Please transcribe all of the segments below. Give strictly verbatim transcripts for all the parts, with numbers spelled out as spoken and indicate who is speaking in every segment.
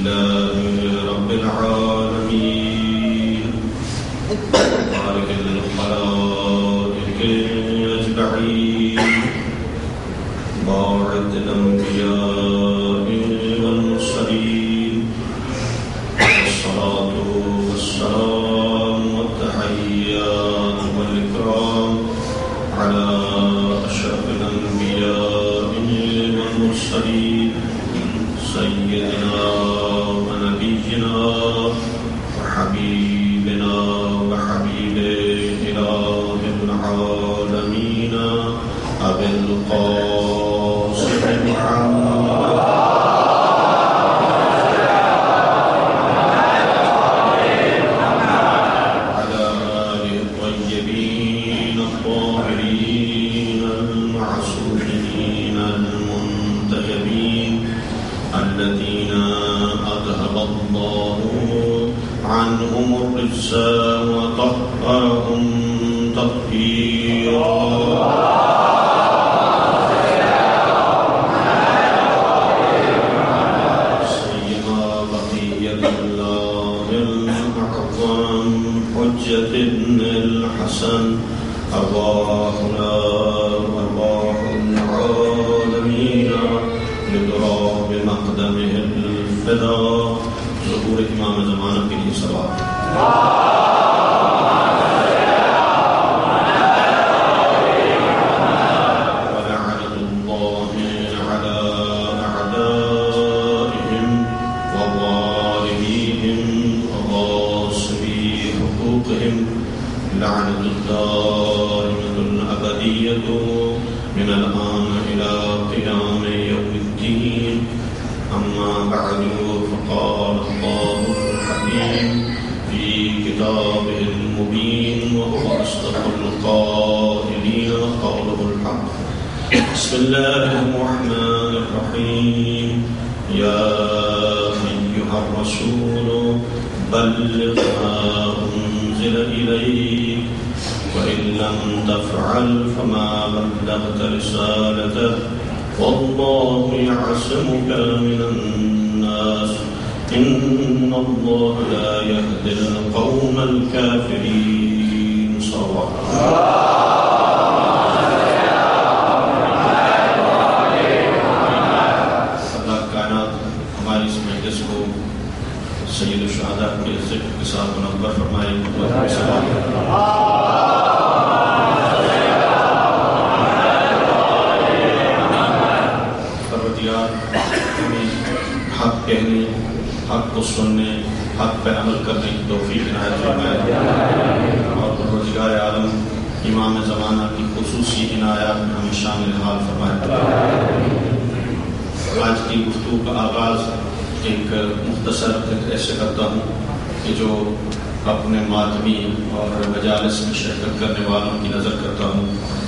Speaker 1: لله رب العالمين خالق الخلائق أجمعين باعث الأنبياء والمرسلين والصلاة والسلام والتحيات والإكرام على أشرف الأنبياء والمرسلين سيدنا ونبينا وحبيبنا وحبيب إله العالمين أبي القاسم محمد وعلى آله الطيبين الطاهرين المعصومين المنتجبين الذين أذهب الله عنهم الرجس وطهرهم تطهيرا سيما بقية الله المعظم حجة الحسن أرواحنا وأرواح العالمين لضراب مقدمه الفداء ظهور امام زمانہ کے لیے صلوات ولعنة الله على أعدائهم وظالميهم وغاصبي حقوقهم لعنة الدائمة الأبدية من الآن إلى قيام يوم الدين أما بعد فقال الله الحكيم في كتابه المبين وهو أصدق القائلين قوله الحق بسم الله الرحمن الرحيم يا أيها الرسول بلغ ما أنزل إليك وإن لم تفعل فما بلغت رسالته والله يعصمك من الناس إن الله لا يهدي القوم الكافرين صلى اللہ کائنات ہماری اس مجلس کو سید الشہداء کے ذکر کے ساتھ منور فرمائے حق کہنے حق کو سننے حق پہ عمل کرنے کی توفیق عنایت فرمائے اور پروردگار عالم امام زمانہ کی خصوصی عنایات میں ہمیں شامل حال فرمائے. آج کی گفتگو کا آغاز ایک مختصر ایسے کرتا ہوں کہ جو اپنے ماتمی اور مجالس میں شرکت کرنے والوں کی نظر کرتا ہوں.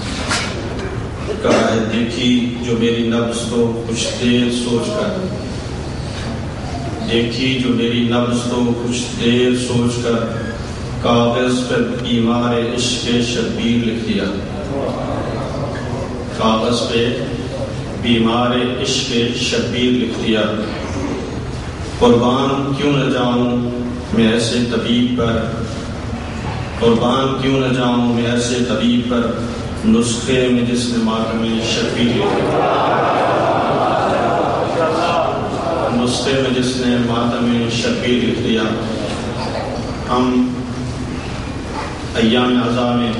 Speaker 1: کہا ہے دیکھی جو میری نبض کو کچھ دیر سوچ کر دیکھی جو میری نبض کو کچھ دیر سوچ کر کاغذ پر بیمار عشق شبیر لکھ دیا. کاغذ پہ بیمار عشق شبیر لکھ دیا. قربان کیوں نہ جاؤں میں ایسے طبیب پر قربان کیوں نہ جاؤں میں ایسے طبیب پر نسخے میں جس نے ماتم شبیر لکھ دیا. نسخے میں جس نے ماتم شبیر لکھ دیا. ہم ایام اعضاء میں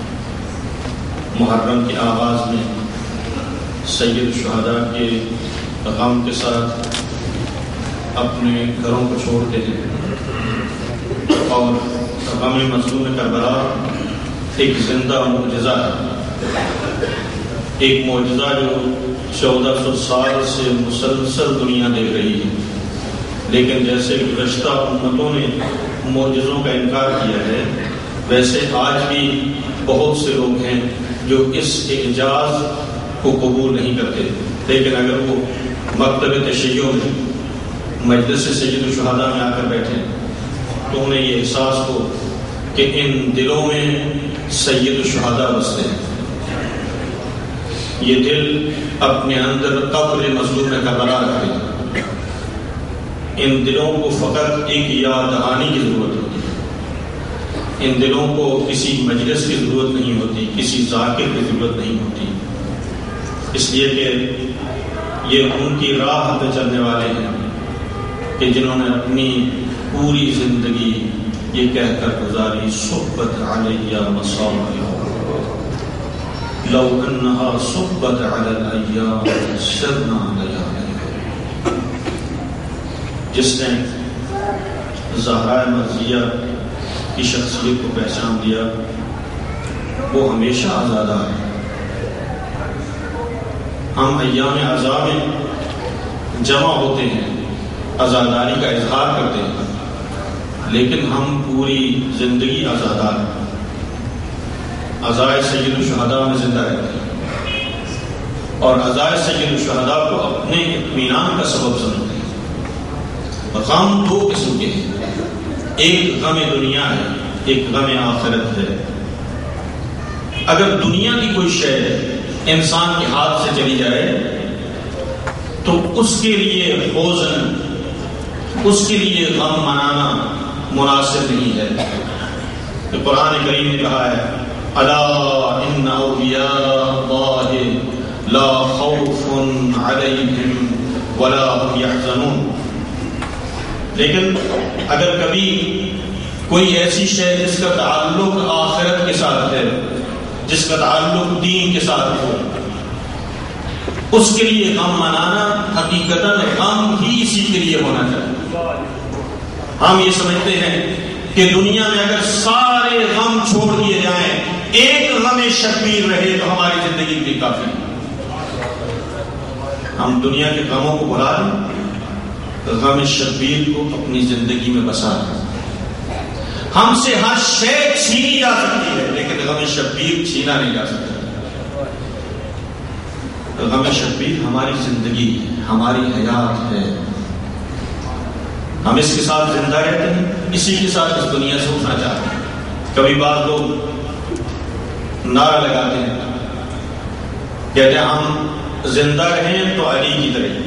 Speaker 1: محرم کے آغاز میں سید الشہداء کے غم کے ساتھ اپنے گھروں کو چھوڑتے ہیں اور غم مظلوم کربلا ایک زندہ معجزہ ہے. ایک معجزہ جو چودہ سو سال سے مسلسل دنیا دیکھ رہی ہے. لیکن جیسے گزشتہ امتوں نے معجزوں کا انکار کیا ہے ویسے آج بھی بہت سے لوگ ہیں جو اس اعجاز کو قبول نہیں کرتے. لیکن اگر وہ مکتب تشیع میں مجلس سید الشہداء میں آ کر بیٹھے تو انہیں یہ احساس ہو کہ ان دلوں میں سید الشہداء بستے ہیں. یہ دل اپنے اندر قبر مظلوم کربلا رکھتے ہیں. ان دلوں کو فقط ایک یاد دہانی کی ضرورت ہوتی ہے، ان دلوں کو کسی مجلس کی ضرورت نہیں ہوتی، کسی ذاکر کی ضرورت نہیں ہوتی، اس لیے کہ یہ ان کی راہ پہ چلنے والے ہیں کہ جنہوں نے اپنی پوری زندگی یہ کہہ کر گزاری صحبت علیہ مصابیح لو انہا صحبت علی الایام سرنا لیالیا۔ جس نے زہرا مرضیہ کی شخصیت کو پہچان لیا وہ ہمیشہ آزادہ ہے۔ ہم ایام عزا میں جمع ہوتے ہیں، عزاداری کا اظہار کرتے ہیں، لیکن ہم پوری زندگی آزادار ہیں، عزائے سید الشہداء میں زندہ رہتے ہیں اور عزائے سید الشہداء کو اپنے اطمینان کا سبب سمجھتے ہیں۔ غم دو قسم کے ہیں، ایک غم دنیا ہے، ایک غم آخرت ہے۔ اگر دنیا کی کوئی شے انسان کے ہاتھ سے چلی جائے تو اس کے لیے حزن، اس کے لیے غم منانا مناسب نہیں ہے۔ کہ قرآن کریم نے کہا ہے الا ان اولیاء اللہ لا خوف علیہم ولا هم یحزنون۔ لیکن اگر کبھی کوئی ایسی شے جس کا تعلق آخرت کے ساتھ ہے، جس کا تعلق دین کے ساتھ ہو، اس کے لیے غم منانا حقیقتاً غم ہی اسی کے لیے ہونا چاہیے۔ ہم یہ سمجھتے ہیں کہ دنیا میں اگر سارے غم چھوڑ دیے جائیں، ایک غم شبیر رہے تو ہماری زندگی بھی کافی ہے۔ ہم دنیا کے غموں کو بھلا دیں، غم شبیر کو اپنی زندگی میں بسا دیں۔ ہم سے ہر شے چھینی جا سکتی ہے لیکن غم شبیر چھینا نہیں جا سکتا۔ غم شبیر ہماری زندگی ہے، ہماری حیات ہے، ہم اس کے ساتھ زندہ رہتے ہیں، اسی کے ساتھ اس دنیا سے اٹھنا چاہتے ہیں۔ کبھی بعض لوگ نعرہ لگاتے ہیں، کہتے ہیں ہم زندہ رہیں تو علی کی طرح،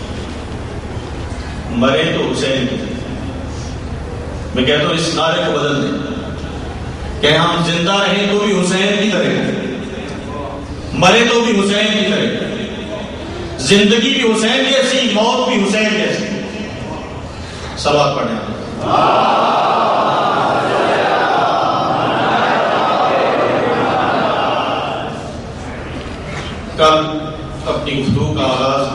Speaker 1: مرے تو حسین کی طرح۔ میں کہتا ہوں اس نعرے کو بدل دیں کہ ہم زندہ رہیں تو بھی حسین کی طرح، مرے تو بھی حسین کی طرح، زندگی بھی حسین جیسی، موت بھی حسین جیسی۔ صلوات پڑھیں۔ کل اپنی گفتگو کا آغاز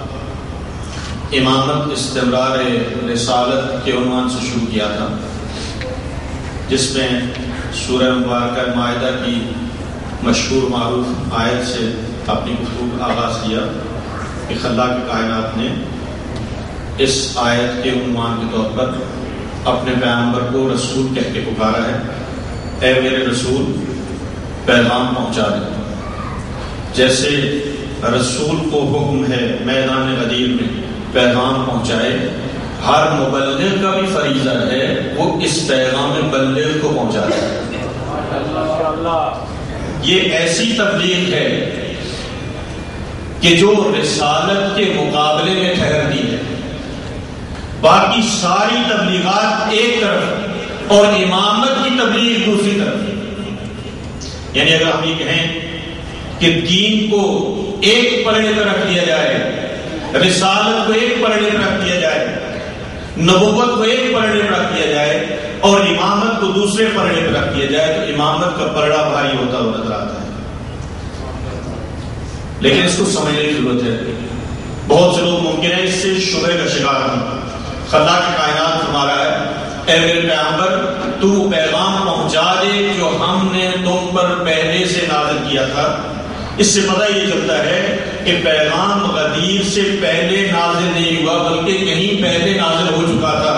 Speaker 1: امامت استمرار رسالت کے عنوان سے شروع کیا تھا، جس میں سورہ مبارکہ مائدہ کی مشہور معروف آیت سے اپنی گفتگو کا آغاز کیا کہ خلاق کائنات نے اس آیت کے عنوان کے طور پر اپنے پیغمبر کو رسول کہہ کے پکارا ہے، اے میرے رسول پیغام پہنچا دے۔ جیسے رسول کو حکم ہے میدان غدیر میں پیغام پہنچائے، ہر مبلغ کا بھی فریضہ ہے وہ اس پیغام بلغ کو پہنچا دے۔ یہ ایسی تبلیغ ہے کہ جو رسالت کے مقابلے میں ٹھہرتی ہے۔ باقی ساری تبلیغات ایک طرف اور امامت کی تبلیغ دوسری طرف۔ یعنی اگر ہم یہ کہیں کہ دین کو ایک پلڑے پر رکھ دیا جائے، رسالت کو ایک پلڑے پر رکھ دیا جائے، نبوت کو ایک پلڑے پر رکھ دیا جائے اور امامت کو دوسرے پلڑے پر رکھ دیا جائے تو امامت کا پلڑا بھاری ہوتا ہوا نظر آتا ہے۔ لیکن اس کو سمجھنے کی ضرورت ہے۔ بہت سے لوگ ممکن ہے اس سے شبہ کا شکار ہوں۔ خلاق کائنات فرما رہا ہے اے میرے پیغمبر تو پیغام پہنچا دے جو ہم نے تم پر پہلے سے نازل کیا تھا۔ اس سے پتہ یہ چلتا ہے کہ پیغام غدیر سے پہلے نازل نہیں ہوا بلکہ کہیں پہلے نازل ہو چکا تھا۔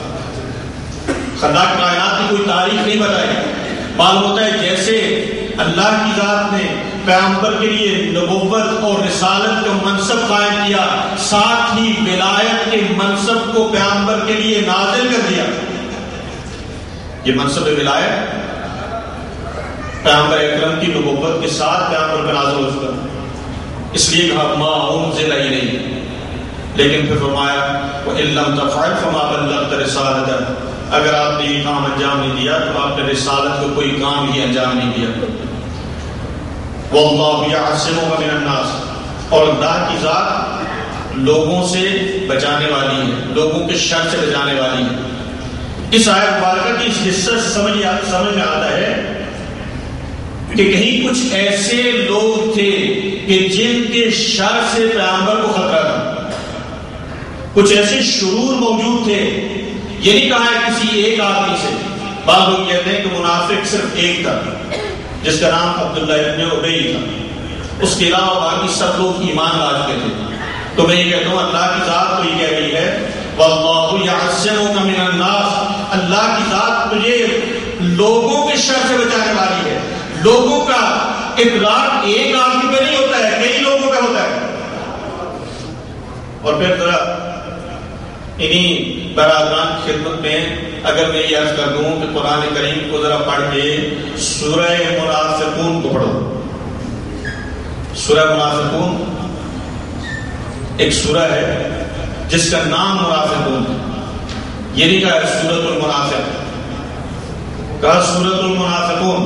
Speaker 1: خلاق کائنات کی کوئی تاریخ نہیں بتائی۔ معلوم ہوتا ہے جیسے اللہ کی ذات نے پیغمبر کے لیے نبوت اور رسالت کا منصب قائم کیا، ساتھ ہی ولایت کے منصب کو پیغمبر کے لیے نازل کر دیا۔ یہ منصب ولایت پیغمبر اکرم کی نبوت کے ساتھ پیغمبر پر نازل ہو چکا، اس لیے کہا ما انزل الیہ، لیکن پھر فرمایا وَإِن لَّمْ تَفْعَلْ فَمَا بَلَّغْتَ رِسَالَتَهُ، اگر آپ نے یہ کام انجام نہیں دیا تو آپ نے رسالت کو کوئی کام ہی انجام نہیں دیا. وَاللَّهُ يَعْصِمُكَ مِنَ النَّاسِ، اور اللہ کی ذات لوگوں سے بچانے والی ہے، لوگوں کے شر سے بچانے والی ہے. اس آیت مبارکہ کی اس حصے سے سمجھ سمجھ میں آتا ہے کہ کہیں کچھ ایسے لوگ تھے کہ جن کے شر سے پیغمبر کو خطرہ تھا، کچھ ایسے شرور موجود تھے. یہ نہیں کہا ہے کسی ایک آدمی سے. بعض لوگ کہتے ہیں کہ منافق صرف ایک تھا جس کا نام عبداللہ ابن ابی تھا، اس کے علاوہ باقی سب لوگ ایمان لا چکے تھے. تو میں یہ کہتا ہوں اللہ کی ذات تو یہ کہہ رہی ہے واللہ یعصمک من الناس، اللہ کی ذات تجھے لوگوں کے شر سے بچانے والی ہے. لوگوں کا اطلاق ایک آدمی پہ نہیں ہوتا ہے، کئی لوگوں پہ ہوتا ہے. اور پھر ذرا انہی برادران کی خدمت میں اگر میں یہ عرض کر دوں کہ قرآن کریم کو ذرا پڑھ کے سورہ منافقون کو پڑھو. سورہ منافقون ایک سورہ ہے جس کا نام منافقون ہے. یہ نہیں کہا سورۃ المنافق، کہا سورۃ المنافقون.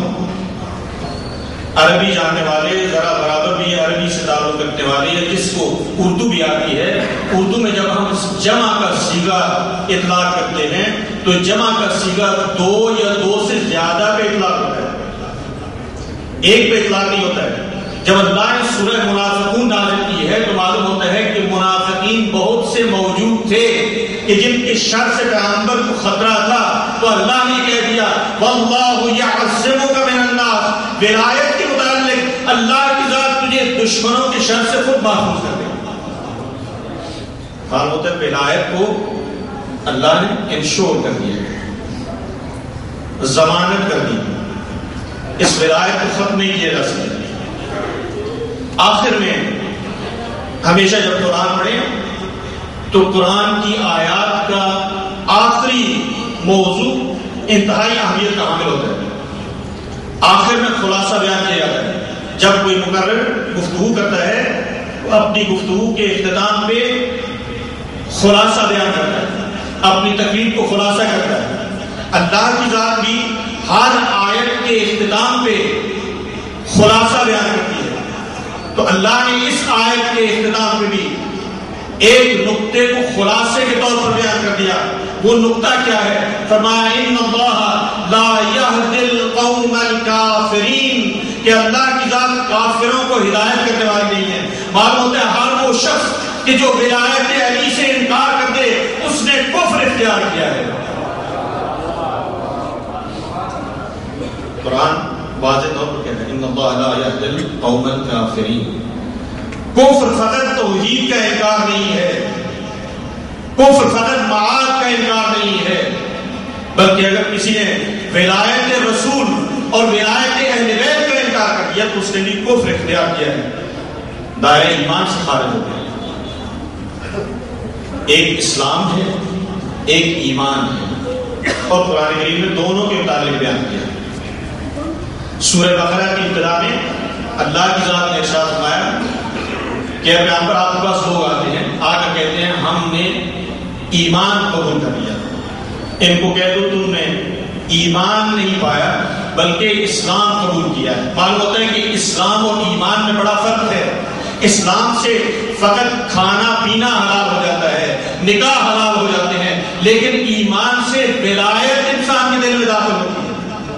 Speaker 1: عربی جاننے والے ذرا برابر بھی عربی سے تعلق رکھنے والے یا جس کو اردو بھی آتی ہے، اردو میں جب ہم جمع کا صیغہ اطلاق کرتے ہیں تو جمع کا صیغہ دو یا دو سے زیادہ پہ اطلاق ہوتا ہے، ایک پہ اطلاق نہیں ہوتا ہے. جب اللہ نے سورہ منافقون نازل کی ہے تو معلوم ہوتا ہے کہ منافقین بہت سے موجود تھے کہ جن کے شر سے پیغمبر کو خطرہ تھا. تو اللہ نے کہہ دیا واللہ یعصمک من الناس، ولایت کے متعلق اللہ کی ذات تجھے دشمنوں کے شر سے خود محفوظ کر دے. معلوم ہوتا ہے ولایت کو اللہ نے انشور کر دیا، ضمانت کر دی. اس ولایت کو ختم نہیں کیا جا سکتا. آخر میں ہمیشہ جب قرآن پڑھیں تو قرآن کی آیات کا آخری موضوع انتہائی اہمیت کا حامل ہوتا ہے. آخر میں خلاصہ بیان کیا جاتا ہے. جب کوئی مقرر گفتگو کرتا ہے وہ اپنی گفتگو کے اختتام پہ خلاصہ بیان کرتا ہے، اپنی تقریر کو خلاصہ کرتا ہے. اللہ کی ذات بھی ہر آیت کے اختتام پہ خلاصہ بیان کرتی ہے. تو اللہ نے اس آیت کے اختتام پہ بھی ایک نقطے کو خلاصے کے طور پر بیان کر دیا. وہ نقطہ کیا ہے؟ فرمایا ان اللہ لا یہدی القوم الکافرین، کہ اللہ کی ذات کافروں کو ہدایت کرنے والی نہیں ہے. معلوم ہوتا ہے ہر وہ شخص کہ جو ولایت علی سے انکار کر دے اس نے کفر اختیار کیا ہے. قرآن واضح طور پر کہتا ہے ان اللہ لا یہدی القوم الکافرین. کفر فقط توحید کا انکار نہیں ہے، کفر فقط معاد کا انکار نہیں ہے، بلکہ اگر کسی نے ولایت رسول اور ولایت اہل بیت کا انکار کر دیا تو اس نے بھی کفر اختیار کیا ہے، دائرہ ایمان سے خارج ہو گیا. ایک اسلام ہے، ایک ایمان ہے، اور قرآن کریم نے دونوں کے متعلق بیان کیا. سورہ بقرہ کی ابتدا میں اللہ کی ذات نے ارشاد فرمایا کہ پیغمبر آپ کے پاس لوگ آتے ہیں، آ کر کہتے ہیں ہم نے ایمان قبول کر لیا. ان کو کہہ دو تم نے ایمان نہیں پایا بلکہ اسلام قبول کیا ہے. معلوم ہوتا ہے کہ اسلام اور ایمان میں بڑا فرق ہے. اسلام سے فقط کھانا پینا حلال ہو جاتا ہے، نکاح حلال ہو جاتے ہیں، لیکن ایمان سے ولایت انسان کے دل میں داخل ہوتی ہے.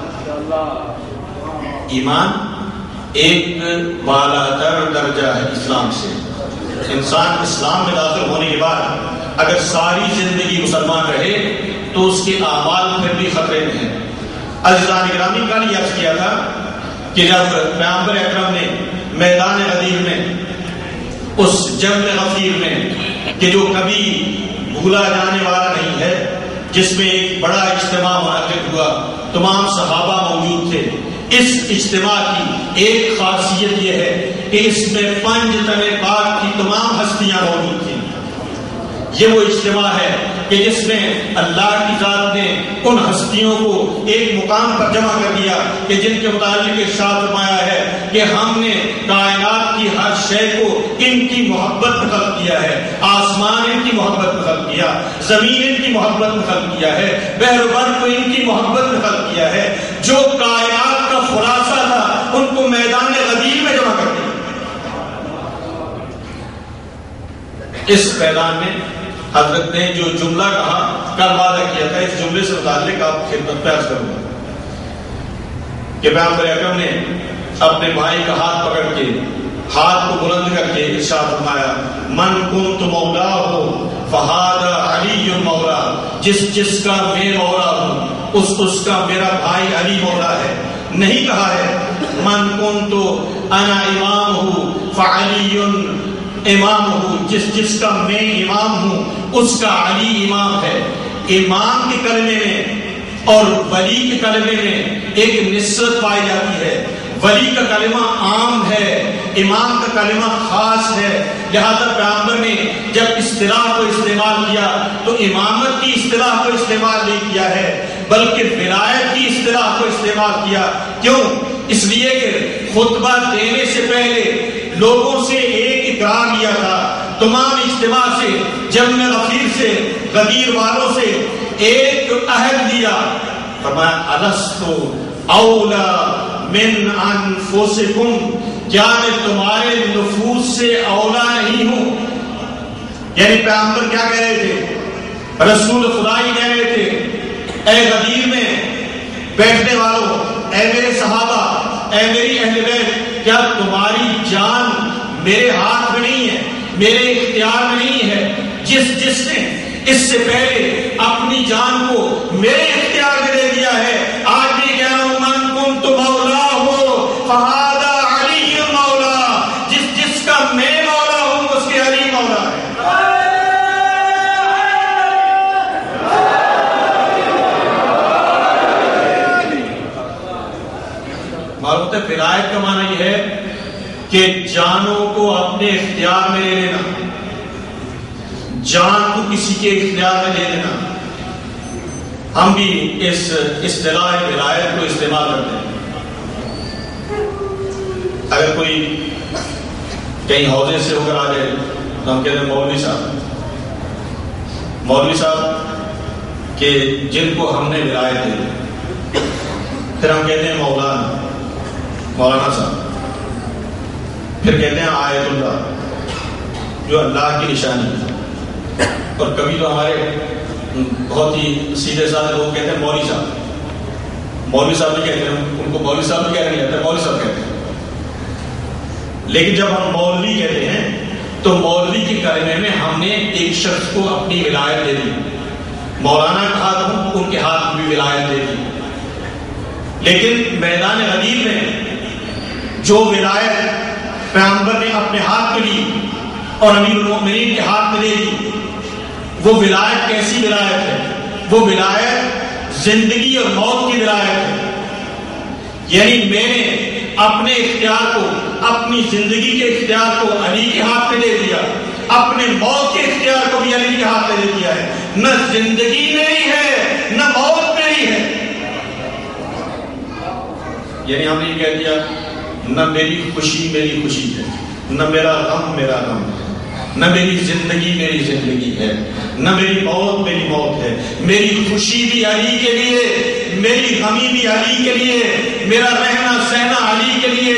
Speaker 1: ایمان ایک بالا تر درجہ ہے اسلام سے. انسان اسلام میں داخل ہونے کے بعد اگر ساری زندگی مسلمان رہے تو اس کے اعمال پھر بھی خطرے میں ہیں. عزیزان گرامی کل یہ عرض کیا تھا کہ جب پیغمبر اکرم نے میدان غدیر میں اس جنگ غفیر میں کہ جو کبھی بھولا جانے والا نہیں ہے، جس میں ایک بڑا اجتماع منعقد ہوا، تمام صحابہ موجود تھے. اس اجتماع کی ایک خاصیت یہ ہے کہ اس میں پنج تنے پاک کی تمام ہستیاں موجود تھیں. یہ وہ اجتماع ہے کہ جس میں اللہ کی ذات نے ان ہستیوں کو ایک مقام پر جمع کر دیا کہ جن کے متعلق ارشاد فرمایا ہے کہ ہم نے کائنات کی ہر شے کو ان کی محبت پر خلق کیا ہے. آسمان کی محبت میں خلق کیا، زمین ان کی محبت میں خلق کیا ہے، بحر بر کو ان کی محبت میں خلق کیا ہے، جو کائنات کا خلاصہ تھا ان کو میدان غدیر میں جمع کر دیا۔ اس میدان میں حضرت نے جو جملہ کہا، کل وعدہ کیا تھا اس جملے سے متعلق آپ خدمت پیش کروں گا کہ پیغمبر اکرم نے اپنے بھائی کا ہاتھ پکڑ کے، ہاتھ کو بلند کر کے ارشاد فرمایا، من کنت مولا ہو فہذا علی مولا، جس جس کا میں مولا ہوں اس اس کا میرا بھائی علی مولا ہے۔ نہیں کہا ہے من کنت انا امام ہوں فعلی امام ہوں، جس جس کا میں امام ہوں اس کا علی امام ہے۔ امام کے کلمے میں اور ولی کے کلمے میں ایک نسبت پائی جاتی ہے۔ ولی کا کلمہ عام ہے، امام کا کلمہ خاص ہے، لہذا پیغمبر نے جب اصطلاح کو استعمال کیا تو امامت کی اصطلاح کو استعمال نہیں کیا ہے بلکہ ولایت کی اصطلاح کو استعمال کیا۔ کیوں؟ اس لیے کہ خطبہ دینے سے پہلے لوگوں سے ایک اقرار لیا تھا، تمام اجتماع سے، جمع غفیر سے، غدیر والوں سے ایک عہد لیا، فرمایا الستو اولا من انفسکم، کیا میں تمہارے نفوس سے اولا نہیں ہوں؟ یعنی پیغمبر کیا کہہ رہے تھے؟ رسول خدائی کہہ رہے تھے، اے غدیر میں بیٹھنے والوں، اے میرے صحابہ، اے میری اہل بیت، کیا تمہاری جان میرے ہاتھ میں نہیں ہے، میرے اختیار میں نہیں ہے؟ جس جس نے اس سے پہلے اپنی جان کو میرے اختیار میں دے دیا ہے، آج بھی کہہ رہا ہوں من کنت مولا ہو فہذا علی مولا، جس جس کا میں مولا ہوں اس کے علی مولا ہے۔ معلوم ہے ولایت کا معنی یہ ہے کہ جانوں کو اپنے اختیار میں لے لینا، جان کو کسی کے اختیار میں لے لینا۔ ہم بھی اس اصطلاح ولایت کو استعمال کرتے ہیں۔ اگر کوئی کہیں حوضے سے ہو کر آ جائے تو ہم کہتے ہیں مولوی صاحب، مولوی صاحب کہ جن کو ہم نے ولایت دی، پھر ہم کہتے ہیں مولانا، مولانا صاحب، پھر کہتے ہیں آیت اللہ جو اللہ کی نشانی ہے، اور کبھی تو ہمارے بہت ہی سیدھے سادھے لوگ کہتے ہیں مولوی صاحب، مولوی صاحب نہیں کہتے ہیں، ان کو مولوی صاحب بھی کہنے نہیں آتا، مولوی صاحب کہتے ہیں۔ لیکن جب ہم مولوی کہتے ہیں تو مولوی کے کلمے میں ہم نے ایک شخص کو اپنی ولایت دے دی، مولانا کہا تو ان کے ہاتھ میں بھی ولایت دے دی۔ لیکن میدان غدیر میں جو ولایت پیغمبر نے اپنے ہاتھ میں لی اور امیر المؤمنین کے ہاتھ میں دے دی، وہ ولایت کیسی ولایت ہے؟ وہ ولایت زندگی اور موت کی ولایت ہے۔ یعنی میں نے اپنے اختیار کو، اپنی زندگی کے اختیار کو علی کے ہاتھ میں دے دیا، اپنے موت کے اختیار کو بھی علی کے ہاتھ میں دے دیا ہے۔ نہ زندگی میری ہے نہ موت میری ہے۔ یعنی ہم نے یہ کہہ دیا نہ میری خوشی میری خوشی ہے، نہ میرا غم میرا غم ہے، نہ میری زندگی میری زندگی ہے، نہ میری موت میری موت ہے، میری خوشی بھی علی کے لیے، میری غمی بھی علی کے لیے، میرا رہنا سہنا علی کے لیے۔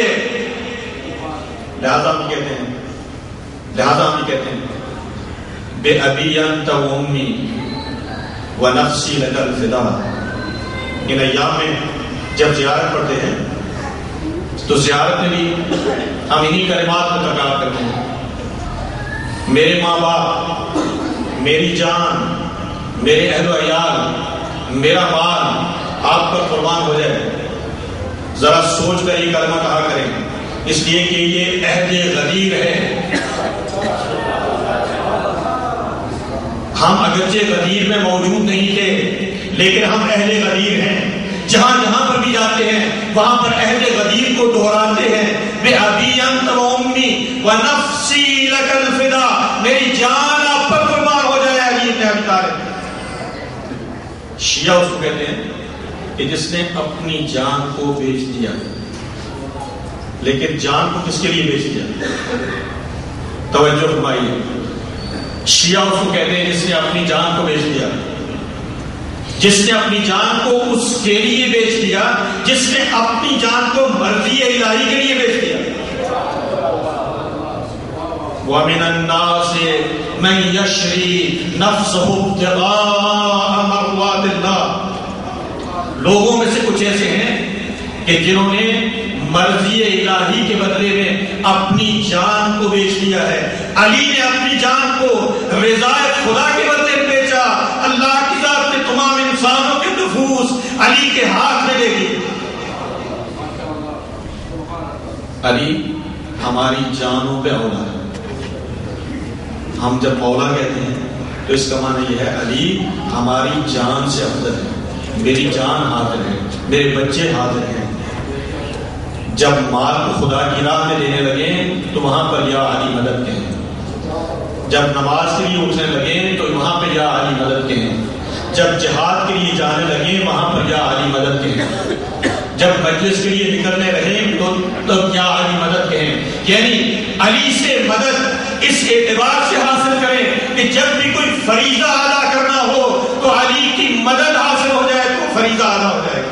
Speaker 1: لہذا ہم کہتے ہیں لہذا ہم کہتے ہیں بے ابی انت و امی و نفسی لک الفدا۔ ان ایام میں جب زیارت پڑھتے ہیں تو زیارت میں بھی ہم انہی کلمات کو تکرار کرتے ہیں، میرے ماں باپ، میری جان، میرے اہل و عیال، میرا مال آپ پر قربان ہو جائے۔ ذرا سوچ کر یہ کلمہ کہا کریں، اس لیے کہ یہ عہد غدیر ہے۔ ہم اگرچہ غدیر میں موجود نہیں تھے لیکن ہم اہل غدیر ہیں۔ جہاں جہاں پر بھی جاتے ہیں وہاں پر اہل غدیر کو دہراتے ہیں، بے ابی انت و امی و نفسی لک الفدا، میری جان آپ پر قربان ہو جائے علی بن ابی طالب۔ شیعہ اس کو کہتے ہیں کہ جس نے اپنی جان کو بیچ دیا، لیکن جان کو کس کے لیے بیچ دیا؟ توجہ فرمائیے، شیعہ اس کو کہتے ہیں جس نے اپنی جان کو بیچ دیا، جس نے اپنی جان کو اس کے لیے بیچ دیا، جس نے اپنی جان کو مرضی الہی کے لیے بیچ دیا۔ وَمِنَ النَّاسِ مَن يَشْرِي نَفْسَهُ ابْتِغَاءَ مَرْضَاتِ اللَّهِ، لوگوں میں سے کچھ ایسے ہیں کہ جنہوں نے مرضی الہی کے بدلے میں اپنی جان کو بیچ دیا ہے۔ علی نے اپنی جان کو رضا خدا کے بدلے میں بیچا۔ اللہ کی ذات نے تمام انسانوں کے نفوس علی کے ہاتھ میں دے دی۔ علی ہماری جانوں پہ اولا ہے۔ ہم جب مولا کہتے ہیں تو اس کا معنی یہ ہے علی ہماری جان سے افضل ہے۔ میری جان حاضر ہے، میرے بچے حاضر ہیں۔ جب مال کو خدا کی راہ میں دینے لگے تو وہاں پر یا علی مدد کہیں، جب نماز کے لیے اٹھنے لگے تو وہاں پہ یا علی مدد کہیں، جب جہاد کے لیے جانے لگے وہاں پر یا علی مدد کہیں، جب مجلس کے لیے نکلنے رہے تو تب یا علی مدد کہیں۔ یعنی علی سے مدد اس اعتبار سے حاصل کریں کہ جب بھی کوئی فریضہ ادا کرنا ہو تو علی کی مدد حاصل ہو جائے تو فریضہ ادا ہو جائے گا۔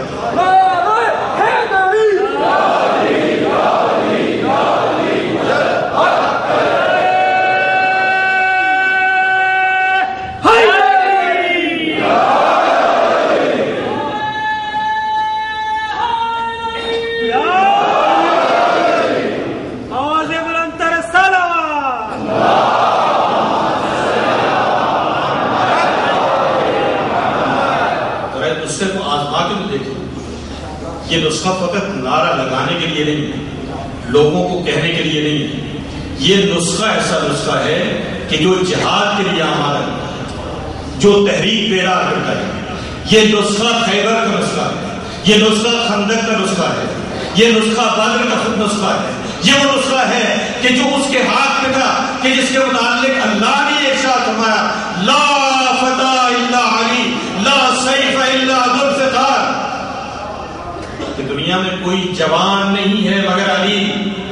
Speaker 1: یہ نسخہ فقط نعرہ لگانے کے لیے نہیں ہے، لوگوں کو کہنے کے لیے نہیں ہے۔ یہ نسخہ ایسا نسخہ ہے کہ جو جہاد کے لیے آمادہ ہے، جو تحریک بیدار کرتا ہے۔ یہ نسخہ خیبر کا نسخہ ہے، یہ نسخہ خندق کا نسخہ ہے، یہ نسخہ بدر کا خود نسخہ ہے۔ یہ وہ نسخہ ہے کہ جو اس کے ہاتھ میں تھا، کہ جس کے متعلق اللہ نے ارشاد فرمایا لا فتح الا علی لا سیف الا ذو الفقار، کہ دنیا میں کوئی جوان نہیں ہے مگر علی،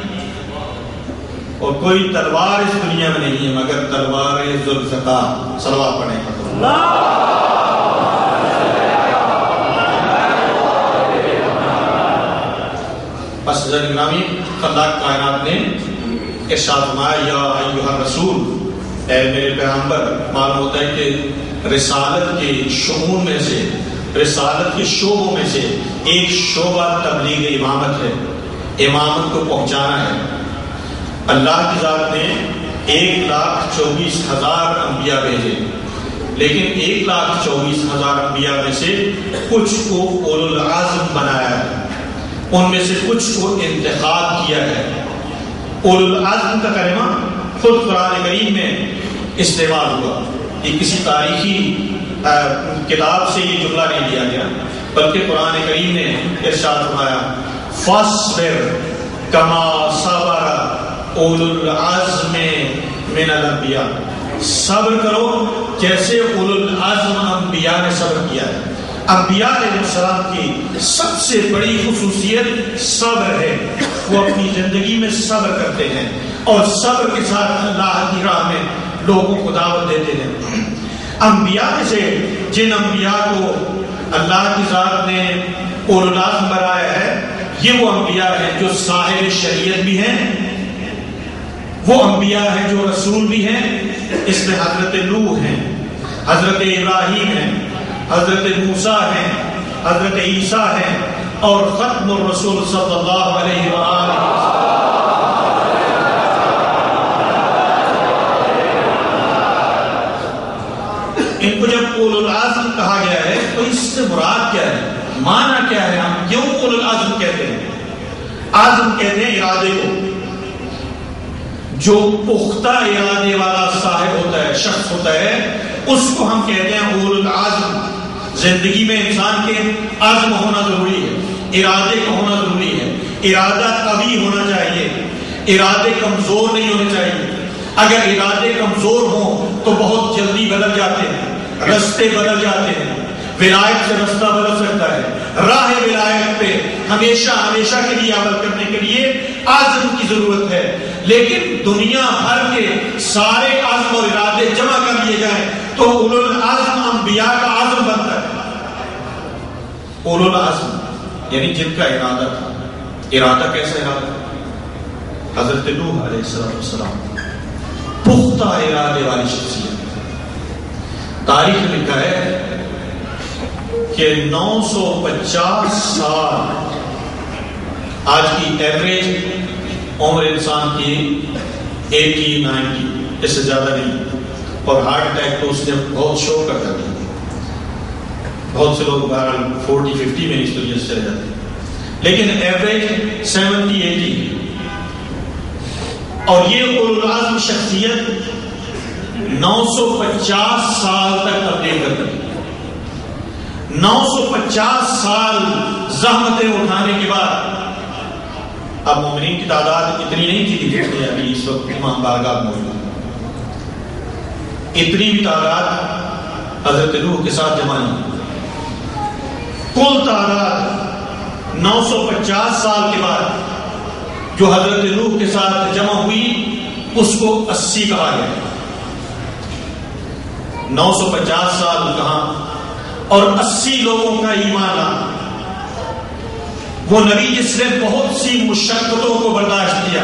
Speaker 1: اور کوئی تلوار اس دنیا میں نہیں ہے مگر تلوار ذوالفقار۔ صلوات پڑھیں بس گرامی، خلاق کائنات نے ارشاد فرمایا یا ایھا الرسول، اے میرے پیغمبر۔ معلوم ہوتا ہے کہ رسالت کے شؤون میں سے، رسالت کے شعبوں میں سے ایک شعبہ تبلیغ امامت ہے، امامت کو پہنچانا ہے۔ اللہ کی ذات نے ایک لاکھ چوبیس ہزار انبیاء بھیجے، لیکن ایک لاکھ چوبیس ہزار انبیاء میں سے کچھ کو اولو العزم بنایا ہے، ان میں سے کچھ کو انتخاب کیا ہے۔ اولو العزم کا کلمہ خود قرآن کریم میں استعمال ہوا، یہ کسی تاریخی کتاب سے یہ جملہ نہیں لیا گیا، بلکہ قرآن کریم نے ارشاد فرمایا فاصبر کما صبر اولو العزم من الانبیاء، صبر کرو جیسے اولو العزم انبیاء نے صبر کیا ہے۔ انبیاء علیہ السلام کی سب سے بڑی خصوصیت صبر ہے، وہ اپنی زندگی میں صبر کرتے ہیں اور صبر کے ساتھ اللہ کی راہ میں لوگوں کو دعوت دیتے ہیں۔ انبیاء میں سے جن انبیاء کو اللہ کی ذات نے اولو العزم بنایا ہے، یہ وہ انبیاء ہیں جو صاحب شریعت بھی ہیں، وہ انبیاء ہیں جو رسول بھی ہیں۔ اس میں حضرت نوح ہیں، حضرت ابراہیم ہیں، حضرت موسیٰ ہیں، حضرت عیسیٰ ہیں، اور ختم الرسول صلی اللہ علیہ وآلہ ان کو جب اولو العزم کہا گیا ہے تو اس سے مراد کیا ہے، معنی کیا ہے، ہم کیوں اولو العزم کہتے ہیں؟ عزم کہتے ہیں ارادے کو، جو پختہ ارادے والا صاحب ہوتا ہے، شخص ہوتا ہے، اس کو ہم کہتے ہیں اولو العزم۔ زندگی میں انسان کے عزم ہونا ضروری ہے، ارادے کا ہونا ضروری ہے، ارادہ قوی ہونا چاہیے، ارادے کمزور نہیں ہونے چاہیے۔ اگر ارادے کمزور ہوں تو بہت جلدی بدل جاتے ہیں، رستے بدل جاتے ہیں، ولایت سے رستہ بدل سکتا ہے. راہ ولایت پہ ہمیشہ ہمیشہ کے لیے عمل کرنے کے لیے عزم کی ضرورت ہے. لیکن دنیا بھر کے سارے عزم اور ارادے جمع کر لیے جائیں تو اولو العزم انبیاء کا عزم بنتا ہے. اولو العزم یعنی جن کا ارادہ تھا. ارادہ کیسا ارادہ تھا؟ حضرت نوح علیہ السلام پختہ ارادے والی شخصیت. تاریخ میں لکھا ہے کہ نو سو پچاس سال آج کی ایوریج عمر انسان کی ایٹی نائنٹی، اس سے زیادہ نہیں. اور ہارٹ اٹیک تو اس نے بہت شوق کر دیا. بہت سے لوگ بہرحال فورٹی ففٹی میں اس طریقے سے چلے جاتے ہیں، لیکن ایوریج سیونٹی ایٹی. اور یہ اولو العزم شخصیت نو سو پچاس سال تک تبلیغ کرتی ہے. نو سو پچاس سال زحمتیں اٹھانے کے بعد اب مومنین کی تعداد اتنی نہیں تھی جتنی ابھی اس وقت امام بارگاہ موجود ہے. اتنی بھی تعداد حضرت نوح کے ساتھ جمع نہیں. کل تعداد نو سو پچاس سال کے بعد جو حضرت نوح کے ساتھ جمع ہوئی اس کو اسی کہا گیا. نو سو پچاس سال کہاں اور اسی لوگوں کا ایمان آنا. وہ نبی جس نے بہت سی مشقتوں کو برداشت کیا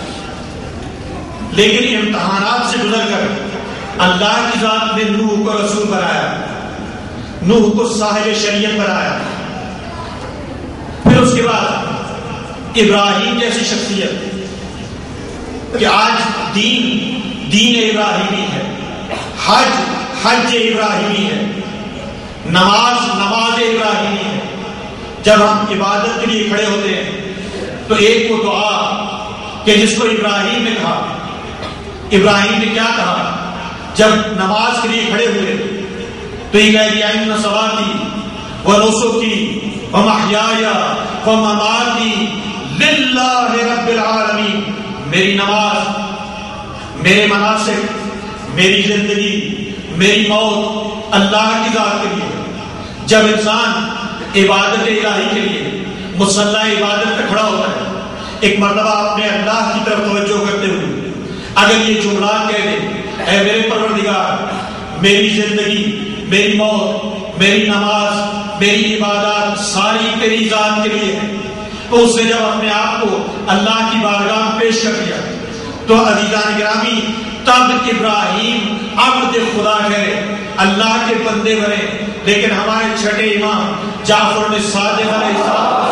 Speaker 1: لیکن امتحانات سے گزر کر اللہ کی ذات نے نوح کو رسول بنایا، نوح کو صاحب شریعت بنایا. پھر اس کے بعد ابراہیم جیسی شخصیت کہ آج دین دین ابراہیمی ہے، حج حج ابراہیمی ہے، نماز نماز ابراہیمی ہے. جب ہم عبادت کے لیے کھڑے ہوتے ہیں تو ایک وہ دعا کہ جس کو ابراہیم نے کہا. ابراہیم نے کیا کہا جب نماز کے لیے کھڑے ہوئے تو یہ کہہ دیا ان صلاتی و نسکی و محیای و مماتی للہ رب العالمین. میری نماز، میرے مناسک، میری زندگی، میری موت اللہ کی ذات کے لیے. جب انسان عبادت الہی کے لیے مصلی عبادت پہ کھڑا ہوتا ہے ایک مرتبہ اپنے اللہ کی طرف توجہ کرتے ہوئے اگر یہ جملات کہہ دے اے میرے پروردگار میری زندگی، میری موت، میری نماز، میری عبادات ساری تیری ذات کے لیے ہے، تو اس نے جب اپنے آپ کو اللہ کی بارگاہ میں پیش کر دیا تو عزیزان گرامی تب ابراہیم عبد خدا کہے، اللہ کے بندے بنے. لیکن ہمارے چھٹے امام جعفر بن صادق علیہ السلام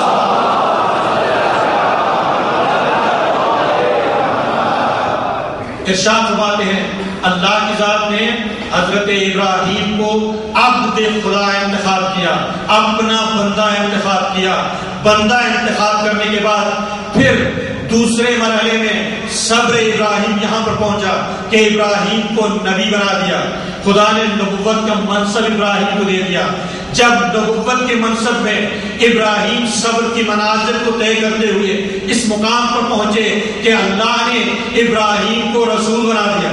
Speaker 1: ارشاد فرماتے ہیں اللہ کی ذات نے حضرت ابراہیم کو عبد خدا انتخاب کیا، اپنا بندہ انتخاب کیا. بندہ انتخاب کرنے کے بعد پھر دوسرے مرحلے میں صبر ابراہیم یہاں پر پہنچا کہ ابراہیم کو نبی بنا دیا. خدا نے نبوت کا منصب ابراہیم کو دے دیا. جب نبوت کے منصب میں ابراہیم صبر کی منازل کو طے کرتے ہوئے اس مقام پر پہنچے کہ اللہ نے ابراہیم کو رسول بنا دیا.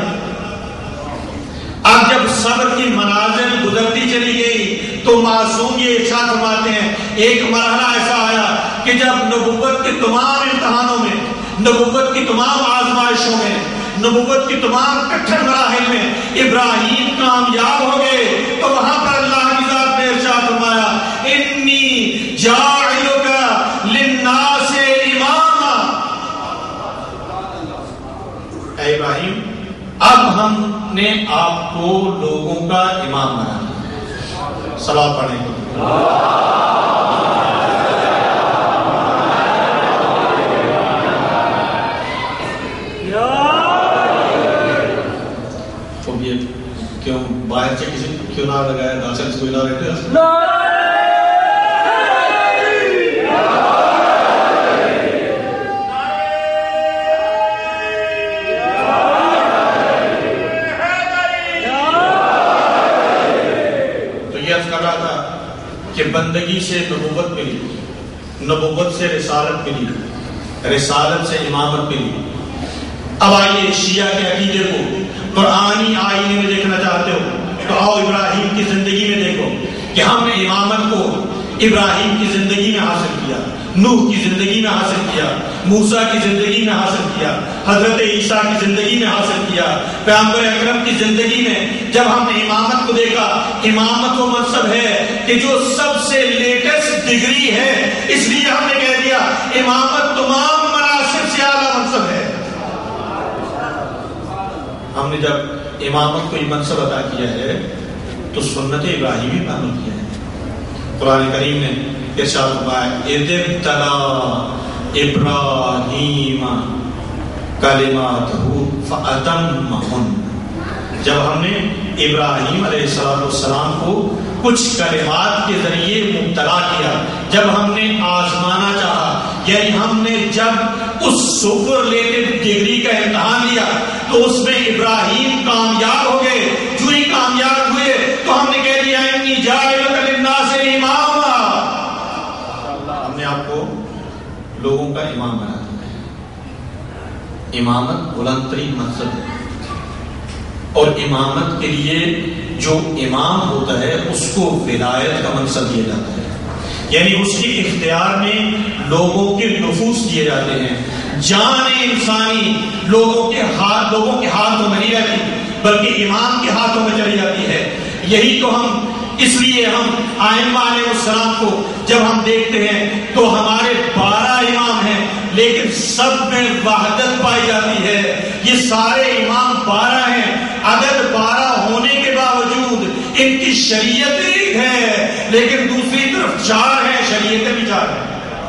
Speaker 1: اب جب صبر کی منازل گزرتی چلی گئی تو معصوم یہ ارشاد فرماتے ہیں ایک مرحلہ ایسا آیا کہ جب نبوت کے تمام امتحانوں میں، نبوت کی تمام آزمائشوں میں، نبوت کی تمام کٹھن مراحل میں ابراہیم کامیاب ہو گئے تو وہاں پر اللہ کی ذات نے ارشاد فرمایا انی جاعلک للناس اماما. اے ابراہیم اب ہم نے آپ کو لوگوں کا امام بنا دیا. صلوات پڑھیں گے. کیوں باہر سے کسی کیوں نہ لگایا داسن سے کوئی نہ رہتے تو یہ عرض کر رہا تھا کہ بندگی سے نبوت ملی، نبوت سے رسالت ملی، رسالت سے امامت ملی. اب آئیے شیعہ کے عقیدے کو قرآنی آئینے میں دیکھنا چاہتے ہو تو آؤ ابراہیم کی زندگی میں دیکھو. کہ ہم نے امامت کو ابراہیم کی زندگی میں حاصل کیا، نوح کی زندگی میں حاصل کیا، موسیٰ کی زندگی میں حاصل کیا، حضرت عیسیٰ کی زندگی میں حاصل کیا، پیغمبر اکرم کی زندگی میں جب ہم نے امامت کو دیکھا، امامت وہ منصب ہے کہ جو سب سے لیٹسٹ ڈگری ہے، اس لیے ہم نے کہہ دیا امامت تمام مناصب سے اعلیٰ منصب ہے۔ ہم نے جب امامت کو یہ منصب عطا کیا ہے تو سنت ابراہیمی پر عمل کیا ہے۔ قرآن کریم نے ارشاد فرمایا اذ ابتلی ابراہیم کلماتہ فاتمہن، جب ہم نے ابراہیم علیہ السلام کو کچھ کلمات کے ذریعے مبتلا کیا، جب ہم نے آزمانا چاہا، یعنی ہم نے جب اس سپرلیٹو ڈگری کا امتحان لیا تو اس میں ابراہیم کامیاب ہو گئے۔ جو ہی کامیاب ہوئے تو ہم نے کہہ دیا انی جاعلک للناس اماما، ہم نے آپ کو لوگوں کا امام بنا دیا۔ امامت بلند ترین منصب ہے، اور امامت کے لیے جو امام ہوتا ہے اس کو ولایت کا منصب دیا جاتا ہے، یعنی اس کے اختیار میں لوگوں کے نفوس دیے جاتے ہیں۔ جان انسانی لوگوں کے ہاتھ لوگوں کے ہاتھوں میں نہیں رہتی بلکہ امام کے ہاتھوں میں چلی جاتی ہے۔ یہی تو ہم اس لیے ہم ائمہ علیہ السلام کو جب ہم دیکھتے ہیں تو ہمارے بارہ امام ہیں لیکن سب میں وحدت پائی جاتی ہے۔ یہ سارے امام بارہ ہیں، عدد بارہ ہونے کے باوجود ان کی شریعت ایک ہے، لیکن دوسری طرف چار ہیں، شریعتیں بھی چار ہیں۔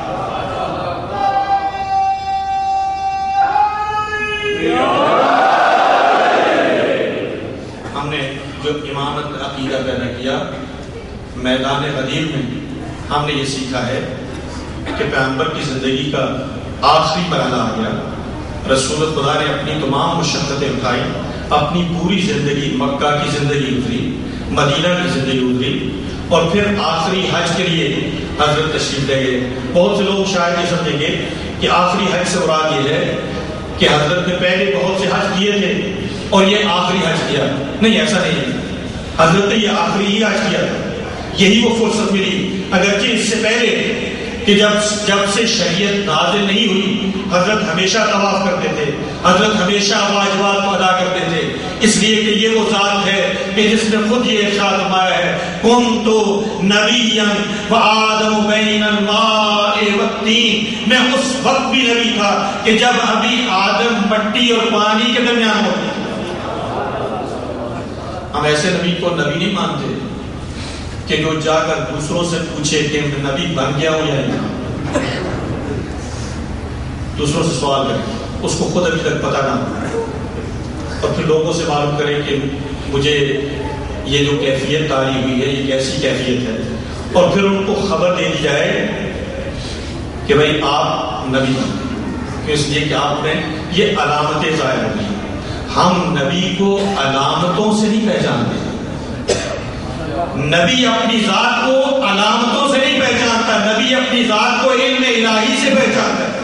Speaker 1: ہم نے جو امامت عقیدہ پیدا کیا میدان غدیر میں، ہم نے یہ سیکھا ہے کہ پیغمبر کی زندگی کا آخری مرحلہ آ گیا، رسول خدا نے اپنی تمام مشقتیں اٹھائی، اپنی پوری زندگی، مکہ کی زندگی گزری، مدینہ کی زندگی گزری، اور پھر آخری حج کے لیے حضرت تشریف لے گئے۔ بہت سے لوگ شاید یہ سمجھیں گے کہ آخری حج سے مراد یہ ہے کہ حضرت نے پہلے بہت سے حج کیے تھے اور یہ آخری حج کیا۔ نہیں، ایسا نہیں ہے، حضرت نے یہ آخری ہی حج کیا تھا، یہی وہ فرصت ملی۔ اگرچہ اس سے پہلے کہ جب جب سے شریعت نازل نہیں ہوئی حضرت ہمیشہ طواف کرتے تھے، حضرت ہمیشہ واجبات کو ادا کرتے تھے، اس لیے کہ یہ وہ ذات ہے کہ جس نے خود یہ ارشاد فرمایا ہے کنت نبیا وآدم بین الماء والطین، میں اس وقت بھی نبی تھا کہ جب ابھی آدم مٹی اور پانی کے درمیان ہوتے تھے۔ ہم ایسے نبی کو نبی نہیں مانتے کہ جو جا کر دوسروں سے پوچھے کہ میں نبی بن گیا ہوں یا نہیں، دوسروں سے سوال کرے، اس کو خود ابھی تک پتہ نہ ہو، اور پھر لوگوں سے معلوم کرے کہ مجھے یہ جو کیفیت تاری ہوئی ہے یہ کیسی کیفیت ہے، اور پھر ان کو خبر دے دی جائے کہ بھائی آپ نبی بن، اس لیے کہ آپ نے یہ علامتیں ظاہر ہو گئی۔ ہم نبی کو علامتوں سے نہیں پہچانتے، نبی اپنی ذات کو علامتوں سے نہیں پہچانتا، نبی اپنی ذات کو علم الہی سے پہچانتا ہے۔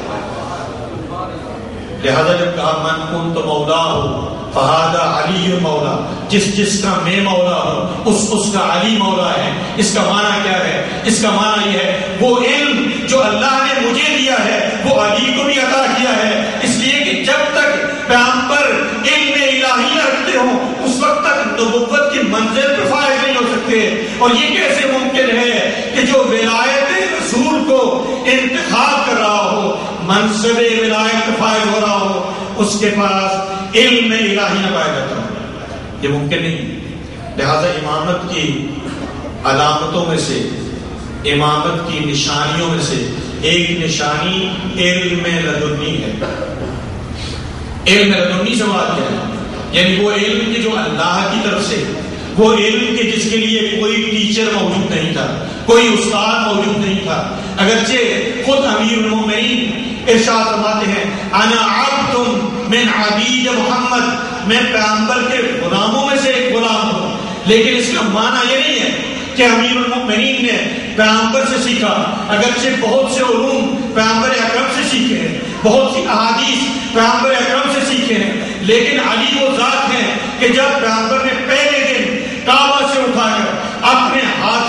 Speaker 1: لہذا جب کہا من کنت مولا ہو فہذا علی مولا، جس جس کا میں مولا ہوں اس اس کا علی مولا ہے۔ اس کا معنی کیا ہے؟ اس کا معنی یہ ہے وہ علم جو اللہ نے مجھے دیا ہے وہ علی کو بھی عطا کیا ہے، اس لیے کہ جب تک پیغمبر علم الہی رکھتے ہوں اس وقت تک نبوت کی منزل پہ فائز نہیں ہو سکتے۔ اور یہ کیسے ممکن ہے کہ جو ولایت رسول کو انتخاب کر رہا ہو، منصب ولایت فائز ہو رہا ہو، اس کے پاس علم الہی نہ پایا جاتا ہو؟ یہ ممکن نہیں۔ لہذا امامت کی علامتوں میں سے، امامت کی نشانیوں میں سے ایک نشانی علم لدنی ہے۔ علم لدنی سے بات کیا ہے؟ یعنی وہ علم جو اللہ کی طرف سے، وہ علم کے جس کے لیے کوئی ٹیچر موجود نہیں تھا، کوئی استاد موجود نہیں تھا۔ اگرچہ خود امیر المومنین ارشاد فرماتے ہیں انا عبد من عبید محمد، میں پیغمبر کے غلاموں میں سے ایک غلام ہوں، لیکن اس کا معنی یہ نہیں ہے کہ امیر المومنین نے پیغمبر سے سیکھا۔ اگرچہ بہت سے علوم پیغمبر اکرم سے سیکھے ہیں، بہت سی احادیث پیغمبر اکرم سے سیکھے ہیں، لیکن علی وہ ذات ہے کہ جب پیغمبر نے پہلے دن کعبہ سے اٹھا کر اپنے ہاتھ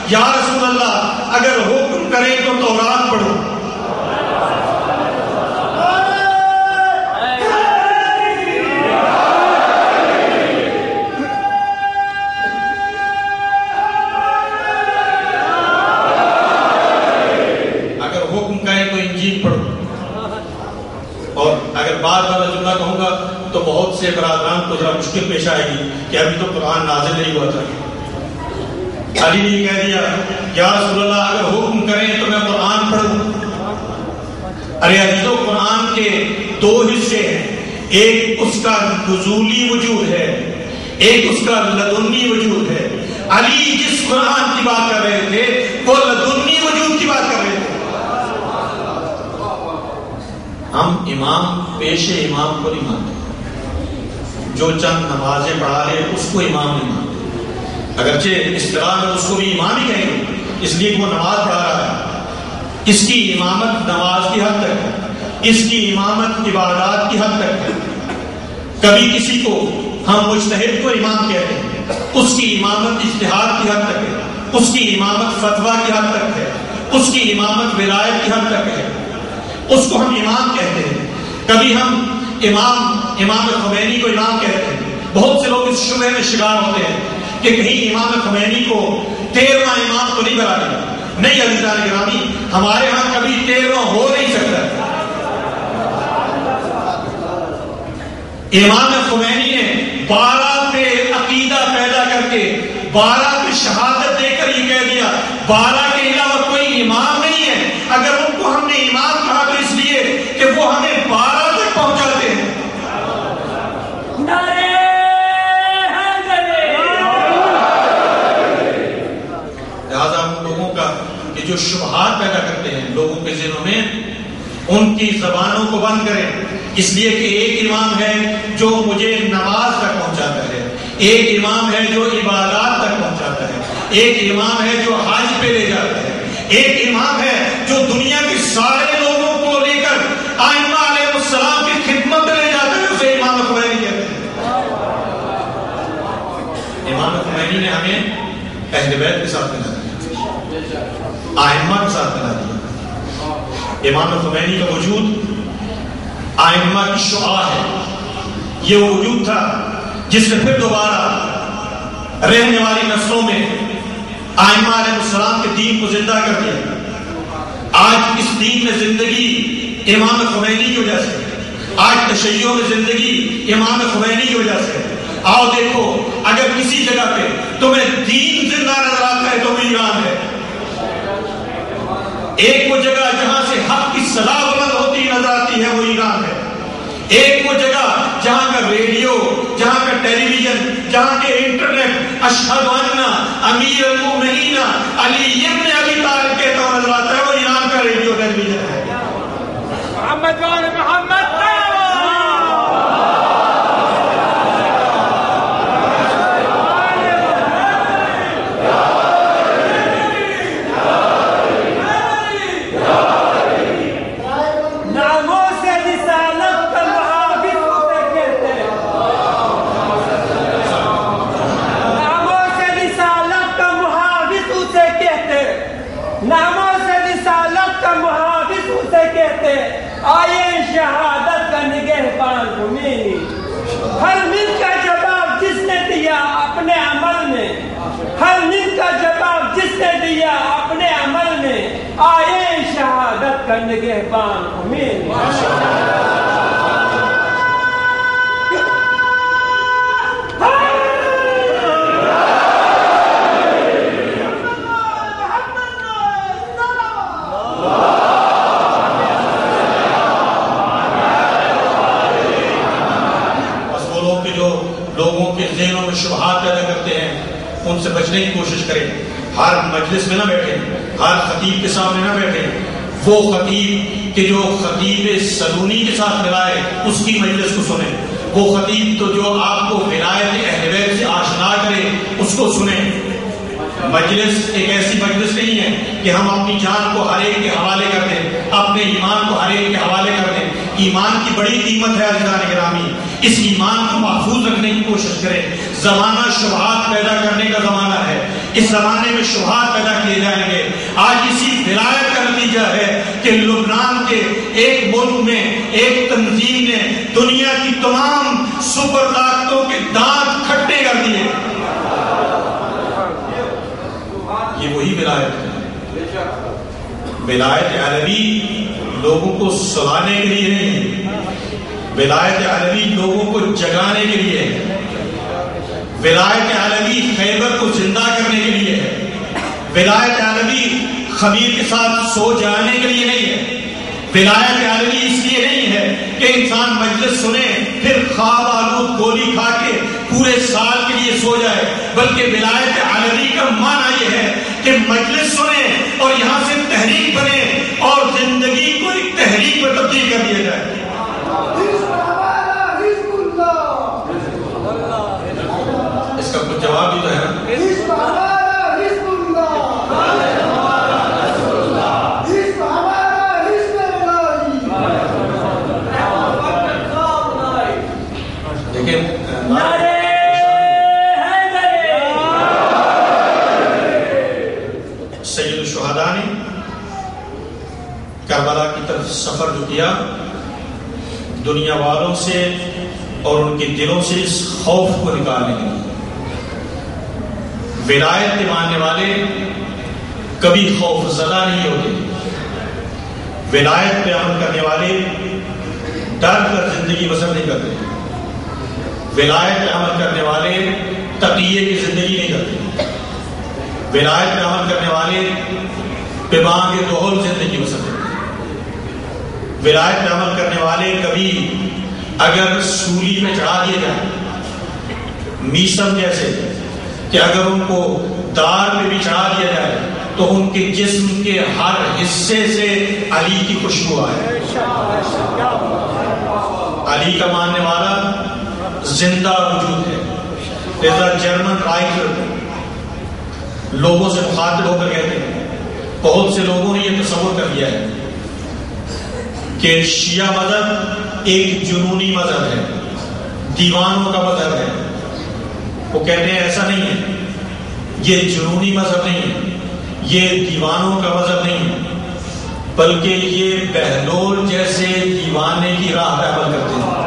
Speaker 1: یا رسول اللہ اگر حکم کریں تو تورات پڑھو. اگر حکم کریں تو انجیل پڑھو. اور اگر بعد والا جملہ کہوں گا تو بہت سے برادران کو ذرا مشکل پیش آئے گی کہ ابھی تو قرآن نازل نہیں ہوا تھا. علی نے کہہ دیا یا رسول اللہ اگر حکم کریں تو میں قرآن پڑھوں. ارے علی تو قرآن کے دو حصے ہیں، ایک اس کا نزولی وجود ہے، ایک اس کا لدنی وجود ہے. علی جس قرآن کی بات کر رہے تھے وہ لدنی وجود کی بات کر رہے تھے. ہم امام پیش امام کو نہیں مانتے، جو چند نمازیں پڑھا رہے اس کو امام نہیں مانتے. اگرچہ اصطلاح میں اس کو بھی امام ہی کہیں گے اس لیے کہ وہ نماز پڑھا رہا ہے. اس کی امامت نماز کی حد تک ہے، اس کی امامت عبادات کی حد تک ہے. کبھی کسی کو ہم مجتہد کو امام کہتے ہیں، اس کی امامت اجتہاد کی حد تک ہے، اس کی امامت فتویٰ کی حد تک ہے، اس کی امامت ولایت کی حد تک ہے، اس کو ہم امام کہتے ہیں. کبھی ہم امام امام خمینی کو امام کہتے ہیں. بہت سے لوگ اس شبہ میں شکار ہوتے ہیں کہ کہیں امام خمینی کو تیرواں امام تو نہیں بنا دیا. نہیں عزیزان گرامی، ہمارے ہاں کبھی تیرواں ہو نہیں سکتا. امام خمینی نے بارہ پہ عقیدہ پیدا کر کے بارہ پہ شہادت دے کر یہ کہہ دیا بارہ کے علاوہ کوئی امام نہیں ہے. اگر ان کو ہم نے امام کہا تو اس لیے کہ وہ ہمیں بارہ تک پہنچاتے ہیں. لہذا ہم لوگوں کا کہ جو شبہات پیدا کرتے ہیں لوگوں کے ذہنوں میں، ان کی زبانوں کو بند کریں. اس لیے کہ ایک امام ہے جو مجھے نماز تک پہنچاتا ہے، ایک امام ہے جو عبادات تک پہنچاتا ہے، ایک امام ہے جو حج پہ لے جاتا ہے، ایک امام ہے جو دنیا کے سارے لوگوں کو لے کر ائمہ علیہ السلام کی خدمت میں لے جاتا ہے. اسے امام خمینی کہتے ہیں. امام خمینی نے ہمیں اہل بیت کے ساتھ ملا دیا، ائمہ کے ساتھ ملا دیا. امام خمینی کا وجود ائمہ کی شعاع ہے. یہ وہ وجود تھا جس نے پھر دوبارہ رہنے والی نسلوں میں ائمہ علیہ السلام کے دین کو زندہ کر دیا. آج اس دین میں زندگی امام خمینی کی وجہ سے، آج تشیع میں زندگی امام خمینی کی وجہ سے. آؤ دیکھو، اگر کسی جگہ پہ تمہیں دین زندہ نظر آتا ہے تو وہ ایران ہے. ایک وہ جگہ جہاں سے حق کی صلاح بلند ہوتی نظر آتی ہے وہ ایران ہے. ایک وہ جگہ جہاں کا ریڈیو، جہاں کا ٹیلی ویژن، جہاں کے انٹرنیٹ اشہد ان امیر المؤمنین علی ابن ابی طالب کہتا ہوا نظر آتا ہے وہ ایران کا ریڈیو ٹیلی ویژن ہے.
Speaker 2: محمد وال محمد آئے شہادت کا نگہبان خمینی. ہر من کا جواب جس نے دیا اپنے عمل میں، ہر من کا جواب جس نے دیا اپنے عمل میں، آئے شہادت کا نگہبان خمینی.
Speaker 1: لوگوں کے ذہنوں میں شبہات پیدا کرتے ہیں ان سے بچنے کی کوشش کریں. ہر مجلس میں نہ بیٹھیں، ہر خطیب کے سامنے نہ بیٹھیں. وہ خطیب کہ جو خطیب سلونی کے ساتھ ملائے اس کی مجلس کو سنیں. وہ خطیب تو جو آپ کو ولایت اہل بیت سے آشنا کرے اس کو سنیں. مجلس ایک ایسی مجلس نہیں ہے کہ ہم اپنی جان کو ہر ایک کے حوالے کر دیں، اپنے ایمان کو ہر ایک کے حوالے کر دیں۔ ایمان کی بڑی قیمت ہے عزیزان گرامی، اس ایمان کو محفوظ رکھنے کی کوشش کریں۔ زمانہ شبہات پیدا کرنے کا زمانہ ہے، اس زمانے میں شبہات پیدا کیے جائیں گے۔ آج اسی ولایت کا نتیجہ ہے کہ لبنان کے ایک ملک میں ایک تنظیم نے دنیا کی تمام سپر طاقتوں کے دانت کھٹے کر دیے۔ یہ وہی ولایت ہے۔ ولایت عربی لوگوں کو سلانے کے لیے نہیں ہے، ولایت عربی لوگوں کو جگانے کے لیے ہے، ولایت عربی خیبر کو زندہ کرنے کے لیے ہے، ولایت عربی خمیر کے ساتھ سو جانے کے لیے نہیں ہے، ولایت عربی اس لیے نہیں ہے کہ انسان مجلس سنے پھر خواب آلود گولی کھا کے پورے سال کے لیے سو جائے، بلکہ ولایت عربی کا معنی یہ ہے کہ مجلس سنے اور یہاں سے تحریک بنے اور زندگی کو ایک تحریک میں تبدیل کر دیا جائے۔ اس کا کچھ جواب بھی تو ہے نا؟ سید الشہداء نے کربلا کی طرف سفر جو کیا، دنیا والوں سے اور ان کے دلوں سے اس خوف کو نکالنے کے لیے۔ ولایت کے ماننے والے کبھی خوف زدہ نہیں ہوتے، ولایت پہ عمل کرنے والے ڈر کر زندگی بسر نہیں کرتے، ولایت پہ عمل کرنے والے تقیے کی زندگی نہیں کرتے، ولایت پہ عمل کرنے والے پیمان کے دوہل زندگی بسر کرتے۔ ولایت پہ عمل کرنے والے کبھی اگر سولی میں چڑھا دیے جائیں، میسم جیسے کہ اگر ان کو دار پہ بھی چڑھا دیا جائے تو ان کے جسم کے ہر حصے سے علی کی خوشبو آئے۔ علی کا ماننے والا زندہ وجود ہے۔ لہذا جرمن رائٹر لوگوں سے مخاطب ہو کر کہتے ہیں، بہت سے لوگوں نے یہ تصور کر لیا ہے کہ شیعہ مذہب ایک جنونی مذہب ہے، دیوانوں کا مذہب ہے۔ وہ کہتے ہیں ایسا نہیں ہے، یہ جنونی مذہب نہیں ہے، یہ دیوانوں کا مذہب نہیں ہے، بلکہ یہ بہلول جیسے دیوانے کی راہ پہ عمل کرتے ہیں۔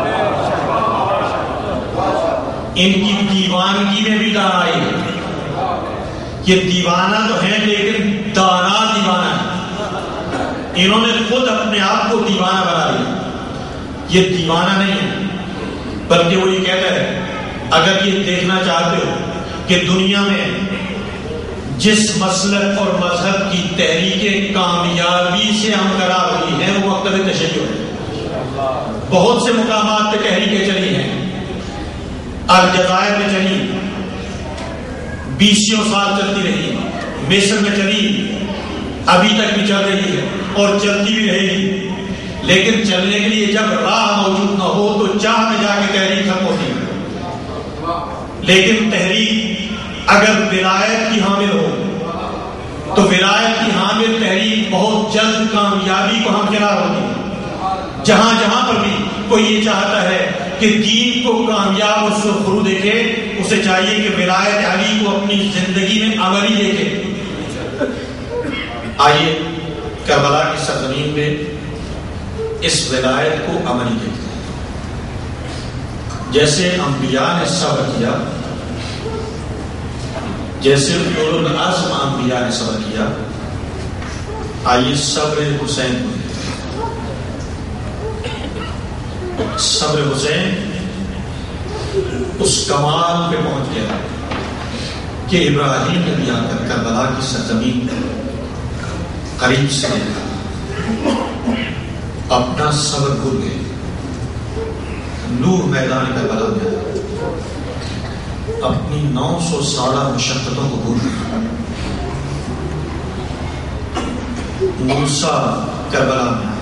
Speaker 1: ان کی دیوانگی میں بھی دانائی ہے۔ یہ دیوانہ تو ہیں لیکن دانا دیوانہ ہے، انہوں نے خود اپنے آپ کو دیوانہ بنا لیا۔ یہ دیوانہ نہیں ہے، بلکہ وہ یہ کہتا ہے اگر یہ دیکھنا چاہتے ہو کہ دنیا میں جس مسلک اور مذہب کی تحریکیں کامیابی سے ہمکرا ہوئی ہیں وہ مکتب تشیع ہے۔ بہت سے مقامات پہ تحریکیں چلی ہیں، الجزائر میں چلی، بیسوں سال چلتی رہی، مصر میں چلی، ابھی تک بھی چل رہی ہے اور چلتی بھی رہے گی۔ لیکن چلنے کے لیے جب راہ موجود نہ ہو تو چاہ میں جا کے تحریک ختم ہوتی ہے۔ لیکن تحریک اگر ولایت کی حامل ہو تو ولایت کی حامل تحریک بہت جلد کامیابی کو ہمکنار ہوتی ہے۔ جہاں جہاں پر بھی کوئی یہ چاہتا ہے کہ دین کو کامیاب اور سرخرو دیکھے، اسے چاہیے کہ ولایت علی کو اپنی زندگی میں عملی دیکھے۔ آئیے کربلا کی سرزمین پہ اس ولایت کو عملی دیکھتے ہیں۔ جیسے انبیاء نے صبر کیا، جیسے اولو العزم انبیاء نے صبر کیا، آئیے صبر حسین کو دیکھتے ہیں۔ صبر حسین اس کمال پہ پہنچ گیا کہ ابراہیم نے بھی آ کر کربلا کی سرزمین قریب سے دیکھا، اپنا صبر بھول گئے، نور میدان کربلا میں اپنی نو سو سالہ مشقتوں کو بھول گئے۔ موسیٰ کربلا میں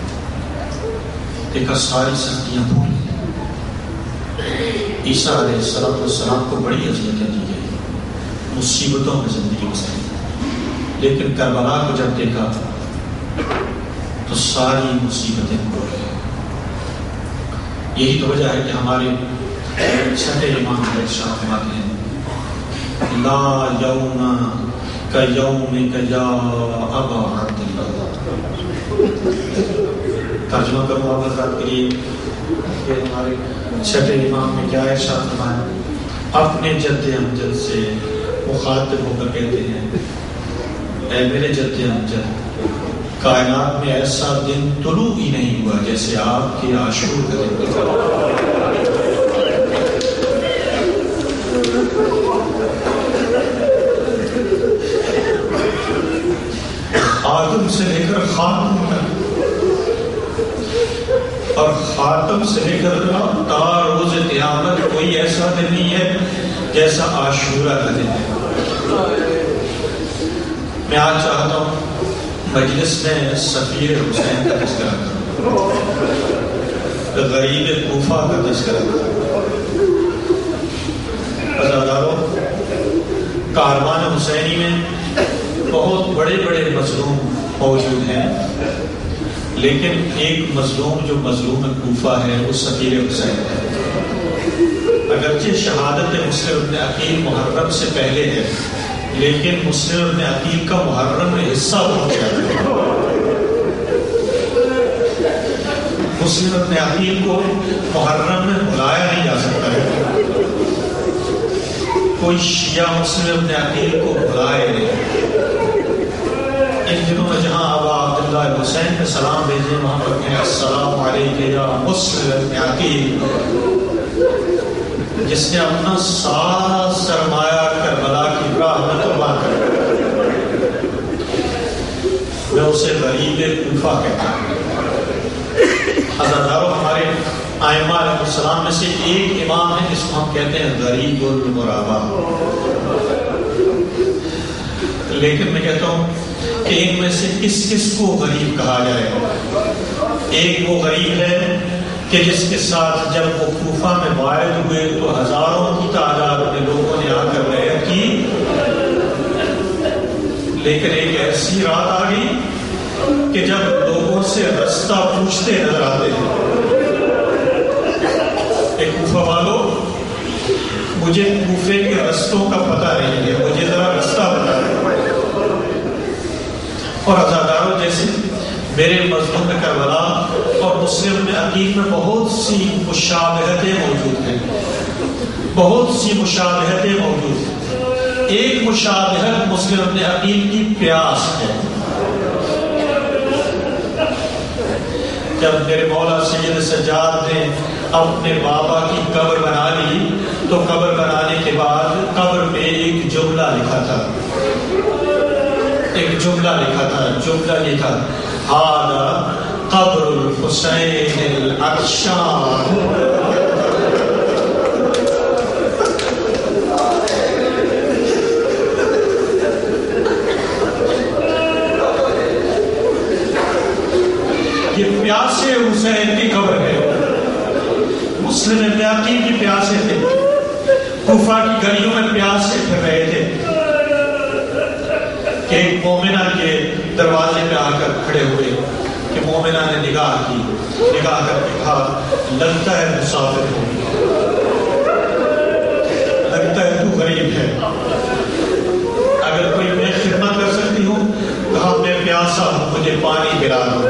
Speaker 1: دیکھا ساری سختیاں بھول گئی۔ عیسیٰ علیہ السلام کو بڑی اذیتیں دی گئی، مصیبتوں میں زندگی گزاری، لیکن کربلا کو جب دیکھا تو ساری مصیبتیں بھول گئی۔ یہی تو وجہ ہے کہ ہمارے چھٹے امام ارشاد فرماتے ہیں لا یوم کیومک یا ابا عبداللہ۔ ترجمہ کروں آپ حضرات کے لیے کہ ہمارے چھٹے امام نے کیا ارشاد فرمایا؟ اپنے جد امجد سے مخاطب ہو کر کہتے ہیں اے میرے جد امجد، کائنات میں ایسا دن طلوع ہی نہیں ہوا جیسے آپ کے عاشور کا دن گزرا۔ آدم سے لے کر خاتم تک اور خاتم سے لے کر تا روز قیامت کوئی ایسا دن نہیں ہے جیسا عاشورہ کا دن ہے۔ میں آج چاہتا ہوں مجلس میں سفیر حسین کا تذکرہ کروں، غریب کوفہ کا تذکرہ کروں۔ عزاداروں، کاروان حسینی میں بہت بڑے بڑے مظلوم موجود ہیں، لیکن ایک مظلوم جو مظلوم کوفہ ہے وہ سفیر حسین ہے۔ اگرچہ شہادت مسلم ابن عقیل محرم سے پہلے ہے، لیکن مسلم ابن عقیل کا محرم میں حصہ ہو گیا۔ مسلم ابن عقیل کو محرم میں بلایا نہیں جا سکتا ہے، کوئی شیعہ مسلم ابن عقیل کو بلائے نہیں۔ ان دنوں میں جہاں ابا عبداللہ حسین پہ سلام بھیجیں وہاں پر کہیں السلام علیکم یا مسلم ابن عقیل، جس نے اپنا سارا سرمایہ کربلا کی راہ میں قربان کر دیا۔ میں اسے غریب کوفہ کہتا ہوں۔ عزاداروں، ہمارے ائمہ علیہ السلام میں سے ایک امام ہے جس کو ہم کہتے ہیں غریب الغربا، لیکن میں کہتا ہوں کہ ان میں سے کس کس کو غریب کہا جائے؟ ایک وہ غریب ہے کہ جس کے ساتھ جب وہ کوفہ میں وارد ہوئے تو ہزاروں کی تعداد میں لوگوں نے آ کر بیعت کی، لیکن ایک ایسی رات آ گئی کہ جب لوگوں سے رستہ پوچھتے نظر آتے ہیں کہ کوفہ والوں، مجھے کوفے کے رستوں کا پتہ نہیں ہے، مجھے ذرا رستہ بتا دیں۔ اور عزاداروں، جیسے میرے مضمون کربلا اور مسلم ابن عقیل میں بہت سی مشابہتیں موجود ہیں، بہت سی مشابہتیں موجود ہیں۔ ایک مشابہت مسلم ابن عقیل کی پیاس ہے۔ جب میرے مولا سید سجاد نے اپنے بابا کی قبر بنا لی تو قبر بنانے کے بعد قبر پہ ایک جملہ لکھا تھا، ایک جملہ لکھا تھا جملہ لکھا ہذا قبر الحسین العطشان۔ یہ پیاسے حسین کی قبر ہے۔ مسلم ابن عقیل کی پیاسے تھے، کوفہ کی گلیوں میں پیاسے پھر رہے تھے کہ ایک مومنہ کے دروازے پہ آ کر کھڑے ہوئے کہ مومنہ نے نگاہ کی، نگاہ کر کے کہا لگتا ہے مسافر ہو، لگتا ہے تو غریب ہے، اگر کوئی میں خدمت کر سکتی ہوں کہا میں پیاسا ہوں، مجھے پانی پلا دو۔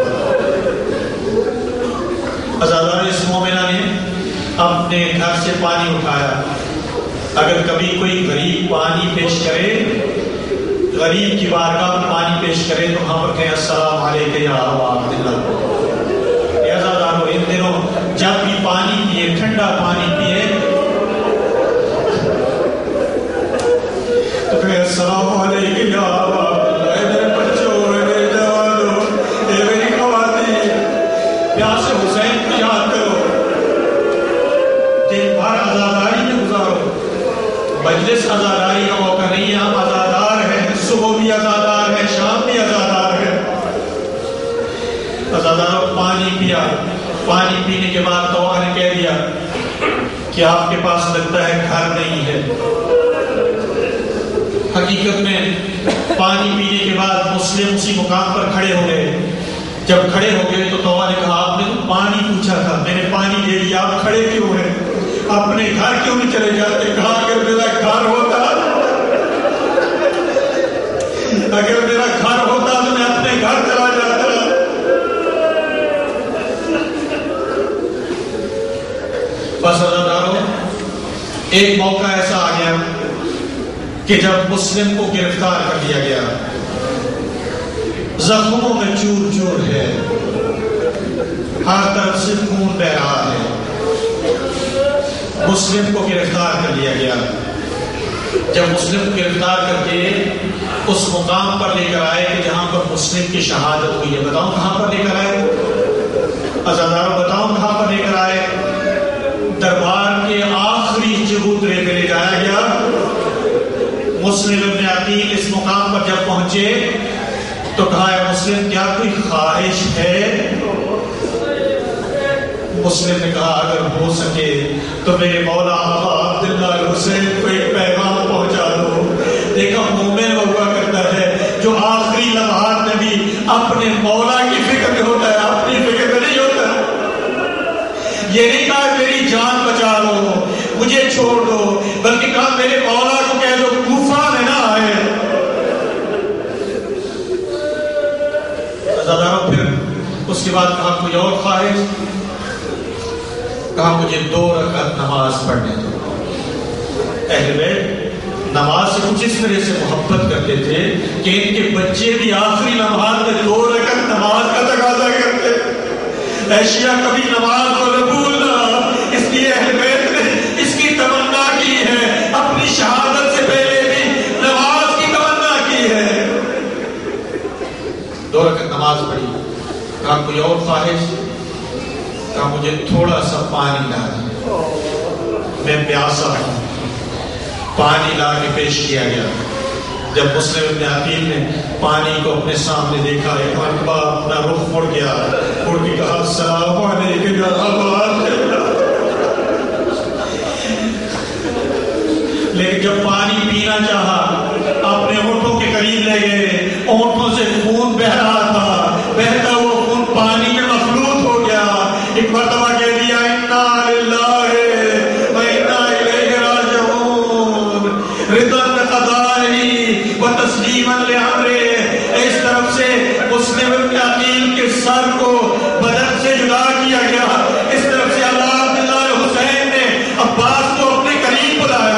Speaker 1: عزادار، اس مومنہ نے اپنے گھر سے پانی اٹھایا۔ اگر کبھی کوئی غریب پانی پیش کرے، غریب کی بارگاہ میں پانی پیش کرے تو وہاں پر کہیں السلام علیکم یا ابا عبداللہ۔ اے عزادارو، ان دنوں جب بھی پانی پیے، ٹھنڈا پانی پیے تو کہیں السلام علیکم یا ابا عبداللہ۔ اے میرے بچوں، اے میرے جوانوں، اے میری خواتین، پیاسے حسین کو یاد کرو، دن بھر عزاداری میں گزارو۔ مجلس عزاداری کا موقع نہیں ہے، ہم عزادار ہیں، صبح بھی عزادار ہے، شام بھی عزادار ہے۔ عزاداروں، پانی پیا، پانی پینے کے بعد توبہ نے کہہ دیا کہ آپ کے پاس لگتا ہے گھر نہیں ہے۔ حقیقت میں پانی پینے کے بعد مسلم اسی مقام پر کھڑے ہو گئے. جب کھڑے ہو گئے تو توبہ نے کہا آپ نے تو پانی پوچھا تھا, میں نے پانی دے دیا, آپ کھڑے کیوں ہیں, اپنے گھر کیوں نہیں چلے جاتے؟ کہا اگر میرا گھر ہوتا اگر میرا گھر ہوتا تو میں اپنے گھر چلا جاتا. بس عزیزانو, ایک موقع ایسا آ گیا کہ جب مسلم کو گرفتار کر دیا گیا, زخموں میں چور چور ہے, ہر طرف سے خون بہ رہا ہے. مسلم کو گرفتار کر لیا گیا. جب مسلم کو گرفتار کر کے اس مقام پر لے کر آئے کہ جہاں پر مسلم کی شہادت ہوئی ہے, بتاؤں کہاں پر لے کر آئے؟ عزیزانو بتاؤں کہاں پر لے کر آئے؟ دربار کے آخری چبوترے پہ لے جایا گیا. مسلم ابن عقیل اس مقام پر جب پہنچے تو کہا ہے مسلم کیا کوئی خواہش ہے؟ مسلم نے کہا اگر ہو سکے تو میرے مولا آقا عبداللہ الحسین کو ایک پیغام پہنچا دو. دیکھا مومن ہوا کرتا ہے جو آخری لمحات میں بھی اپنے مولا کی فکر میں ہوتا ہے, اپنی فکر میں نہیں ہوتا. یہ نہیں کہا میری جان بچا لو, مجھے چھوڑ دو, بلکہ کہا میرے مولا کو کہہ دو کوفہ میں نہ آئے. پھر اس کے بعد کہا کوئی اور خواہش؟ کہا مجھے دو رکعت نماز پڑھنے دو. اہل بیت نماز سے کچھ اس طرح سے محبت کرتے تھے کہ ان کے بچے بھی آخری لمحات میں دو رکعت نماز کا تقاضا کرتے. ایشیا کبھی نماز کو نہ بھولنا, اس لیے اہل بیت نے اس کی تمنا کی ہے, اپنی شہادت سے پہلے بھی نماز کی تمنا کی ہے. دو رکعت نماز پڑھی. کہا کوئی اور خواہش؟ کہا مجھے تھوڑا سا پانی لا دیں, میں پیاسا ہوں. پانی لا کے پیش کیا گیا. جب مسلم ابن عقیل نے پانی کو اپنے سامنے دیکھا, ایک مرتبہ اپنا رخ مڑ گیا, مڑ کے کہا السلام علیکم یا ابا. لیکن جب پانی پینا چاہا اپنے ہونٹوں کے قریب لے گئے, ہونٹوں سے خون بہ رہا تھا, بہتا وہ خون پانی میں مخلوط ہو گیا. ایک مرتبہ کہہ دیا انا للہ و انا الیہ راجعون, رضا بقضائہ و تسلیما لامرہ. اس طرف سے مسلم ابن عقیل کے سر کو بدن سے جدا کیا گیا, اس طرف سے اللہ عبداللہ حسین نے عباس کو اپنے قریب بلایا.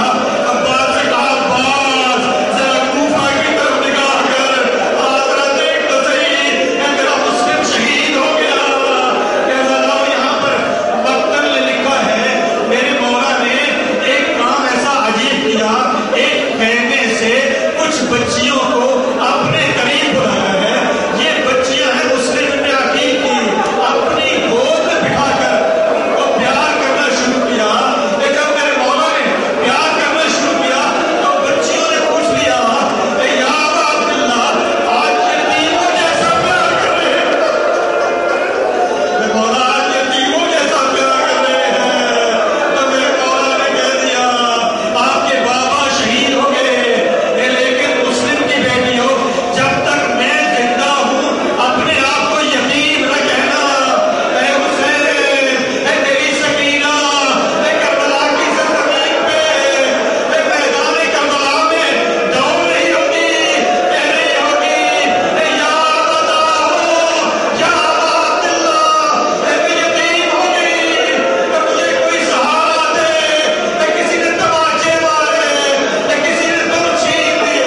Speaker 1: بچیوں کو اپنے قریب بلایا ہے. یہ بچیاں ہیں مسلم ابن عقیل کی, اپنی گود میں بٹھا کر ان کو پیار کرنا شروع کیا. جب میرے مولا نے پیار کرنا شروع کیا تو بچیوں نے پوچھ لیا اے یا ابا عبداللہ آج یتیموں جیسا پیار کر رہے ہیں, میرے مولا آج یتیموں جیسا پیار کر رہے ہیں. تو میرے مولا نے کہہ دیا آپ کے بابا شہید ہو گئے, جب تک میں زندہ ہوں اپنے آپ کو یتیم نہ کہنا. اے حسین, اے تیری سکینہ, اے کربلا کی سرزمین پہ, اے میدان کربلا میں دوڑ رہی ہوگی, کہہ رہی ہوگی اے یا ابا یا ابا عبداللہ, اے میں یتیم ہو گئی, اے مجھے کوئی سہارا دے, اے کسی نے تماچے مارے, اے کسی نے تم چھین دیے.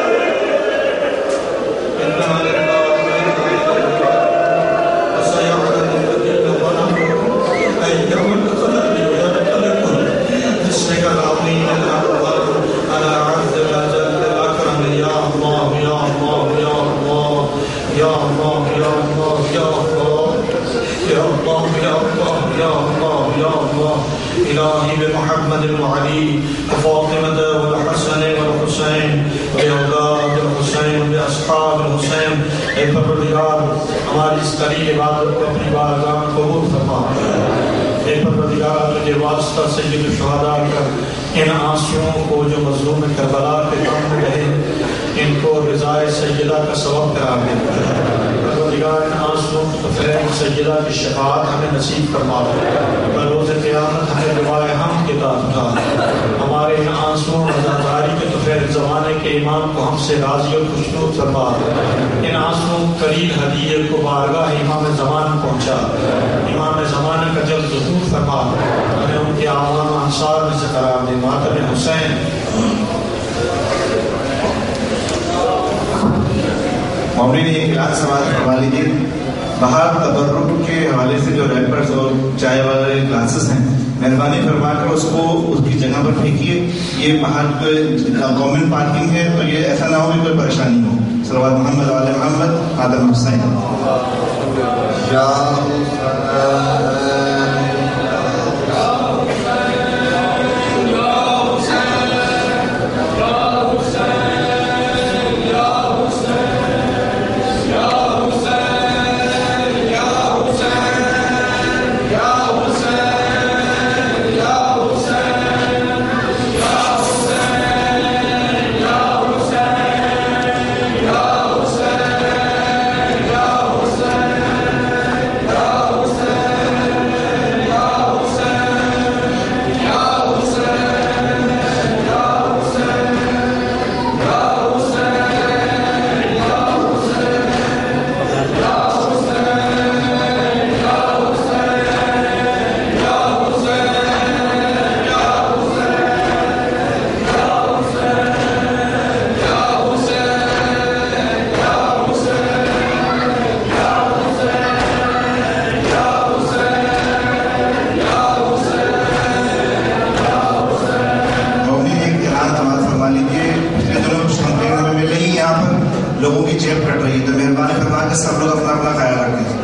Speaker 1: إلهي بمحمد وعلي وفاطمة والحسن والحسين وبأولاد الحسين وبأصحاب الحسين. اے پروردگار ہماری اس قریب عبادت کو اپنی بارگاہ میں قبول فرما. اے پروردگار کے واسطہ سید الشہداء کر ان آنسوؤں کو جو مظلوم کربلا کے غم میں رہے ان کو رضائے سیدہ کا سبب قرار دے. پروردگار ان آنسوؤں کی طفیل سیدہ کی شفاعت ہمیں نصیب فرما. بروز قیامت ہمیں روائے ہم کے داد اٹھا. ہمارے ان آنسوؤں عزاداری کے طفیل زمانے کے امام کو ہم سے راضی اور خوشنود فرما. ان آنسوؤں قریب ہدیے کو بارگاہ امام زمان پہنچا. امام زمانے کا جلد ظہور فرما. ہمیں ان کے اعوان و انصار میں سے قرار دے. ماتم حسین
Speaker 3: مومنین ایک آج سوال فرما لیجیے. باہر تبرک کے حوالے سے جو ریپرز اور چائے والے گلاسز ہیں مہربانی فرما کر اس کو اس کی جگہ پر پھینکیے. یہ باہر گورنمنٹ پارکنگ ہے تو یہ ایسا نہ ہو کہ کوئی پریشانی ہو. صلوات محمد علی محمد آدم حسین. لوگوں کی جیب کٹ رہی ہے تو مہربانی فرما کے سب لوگ اپنا اپنا خیال رکھیں.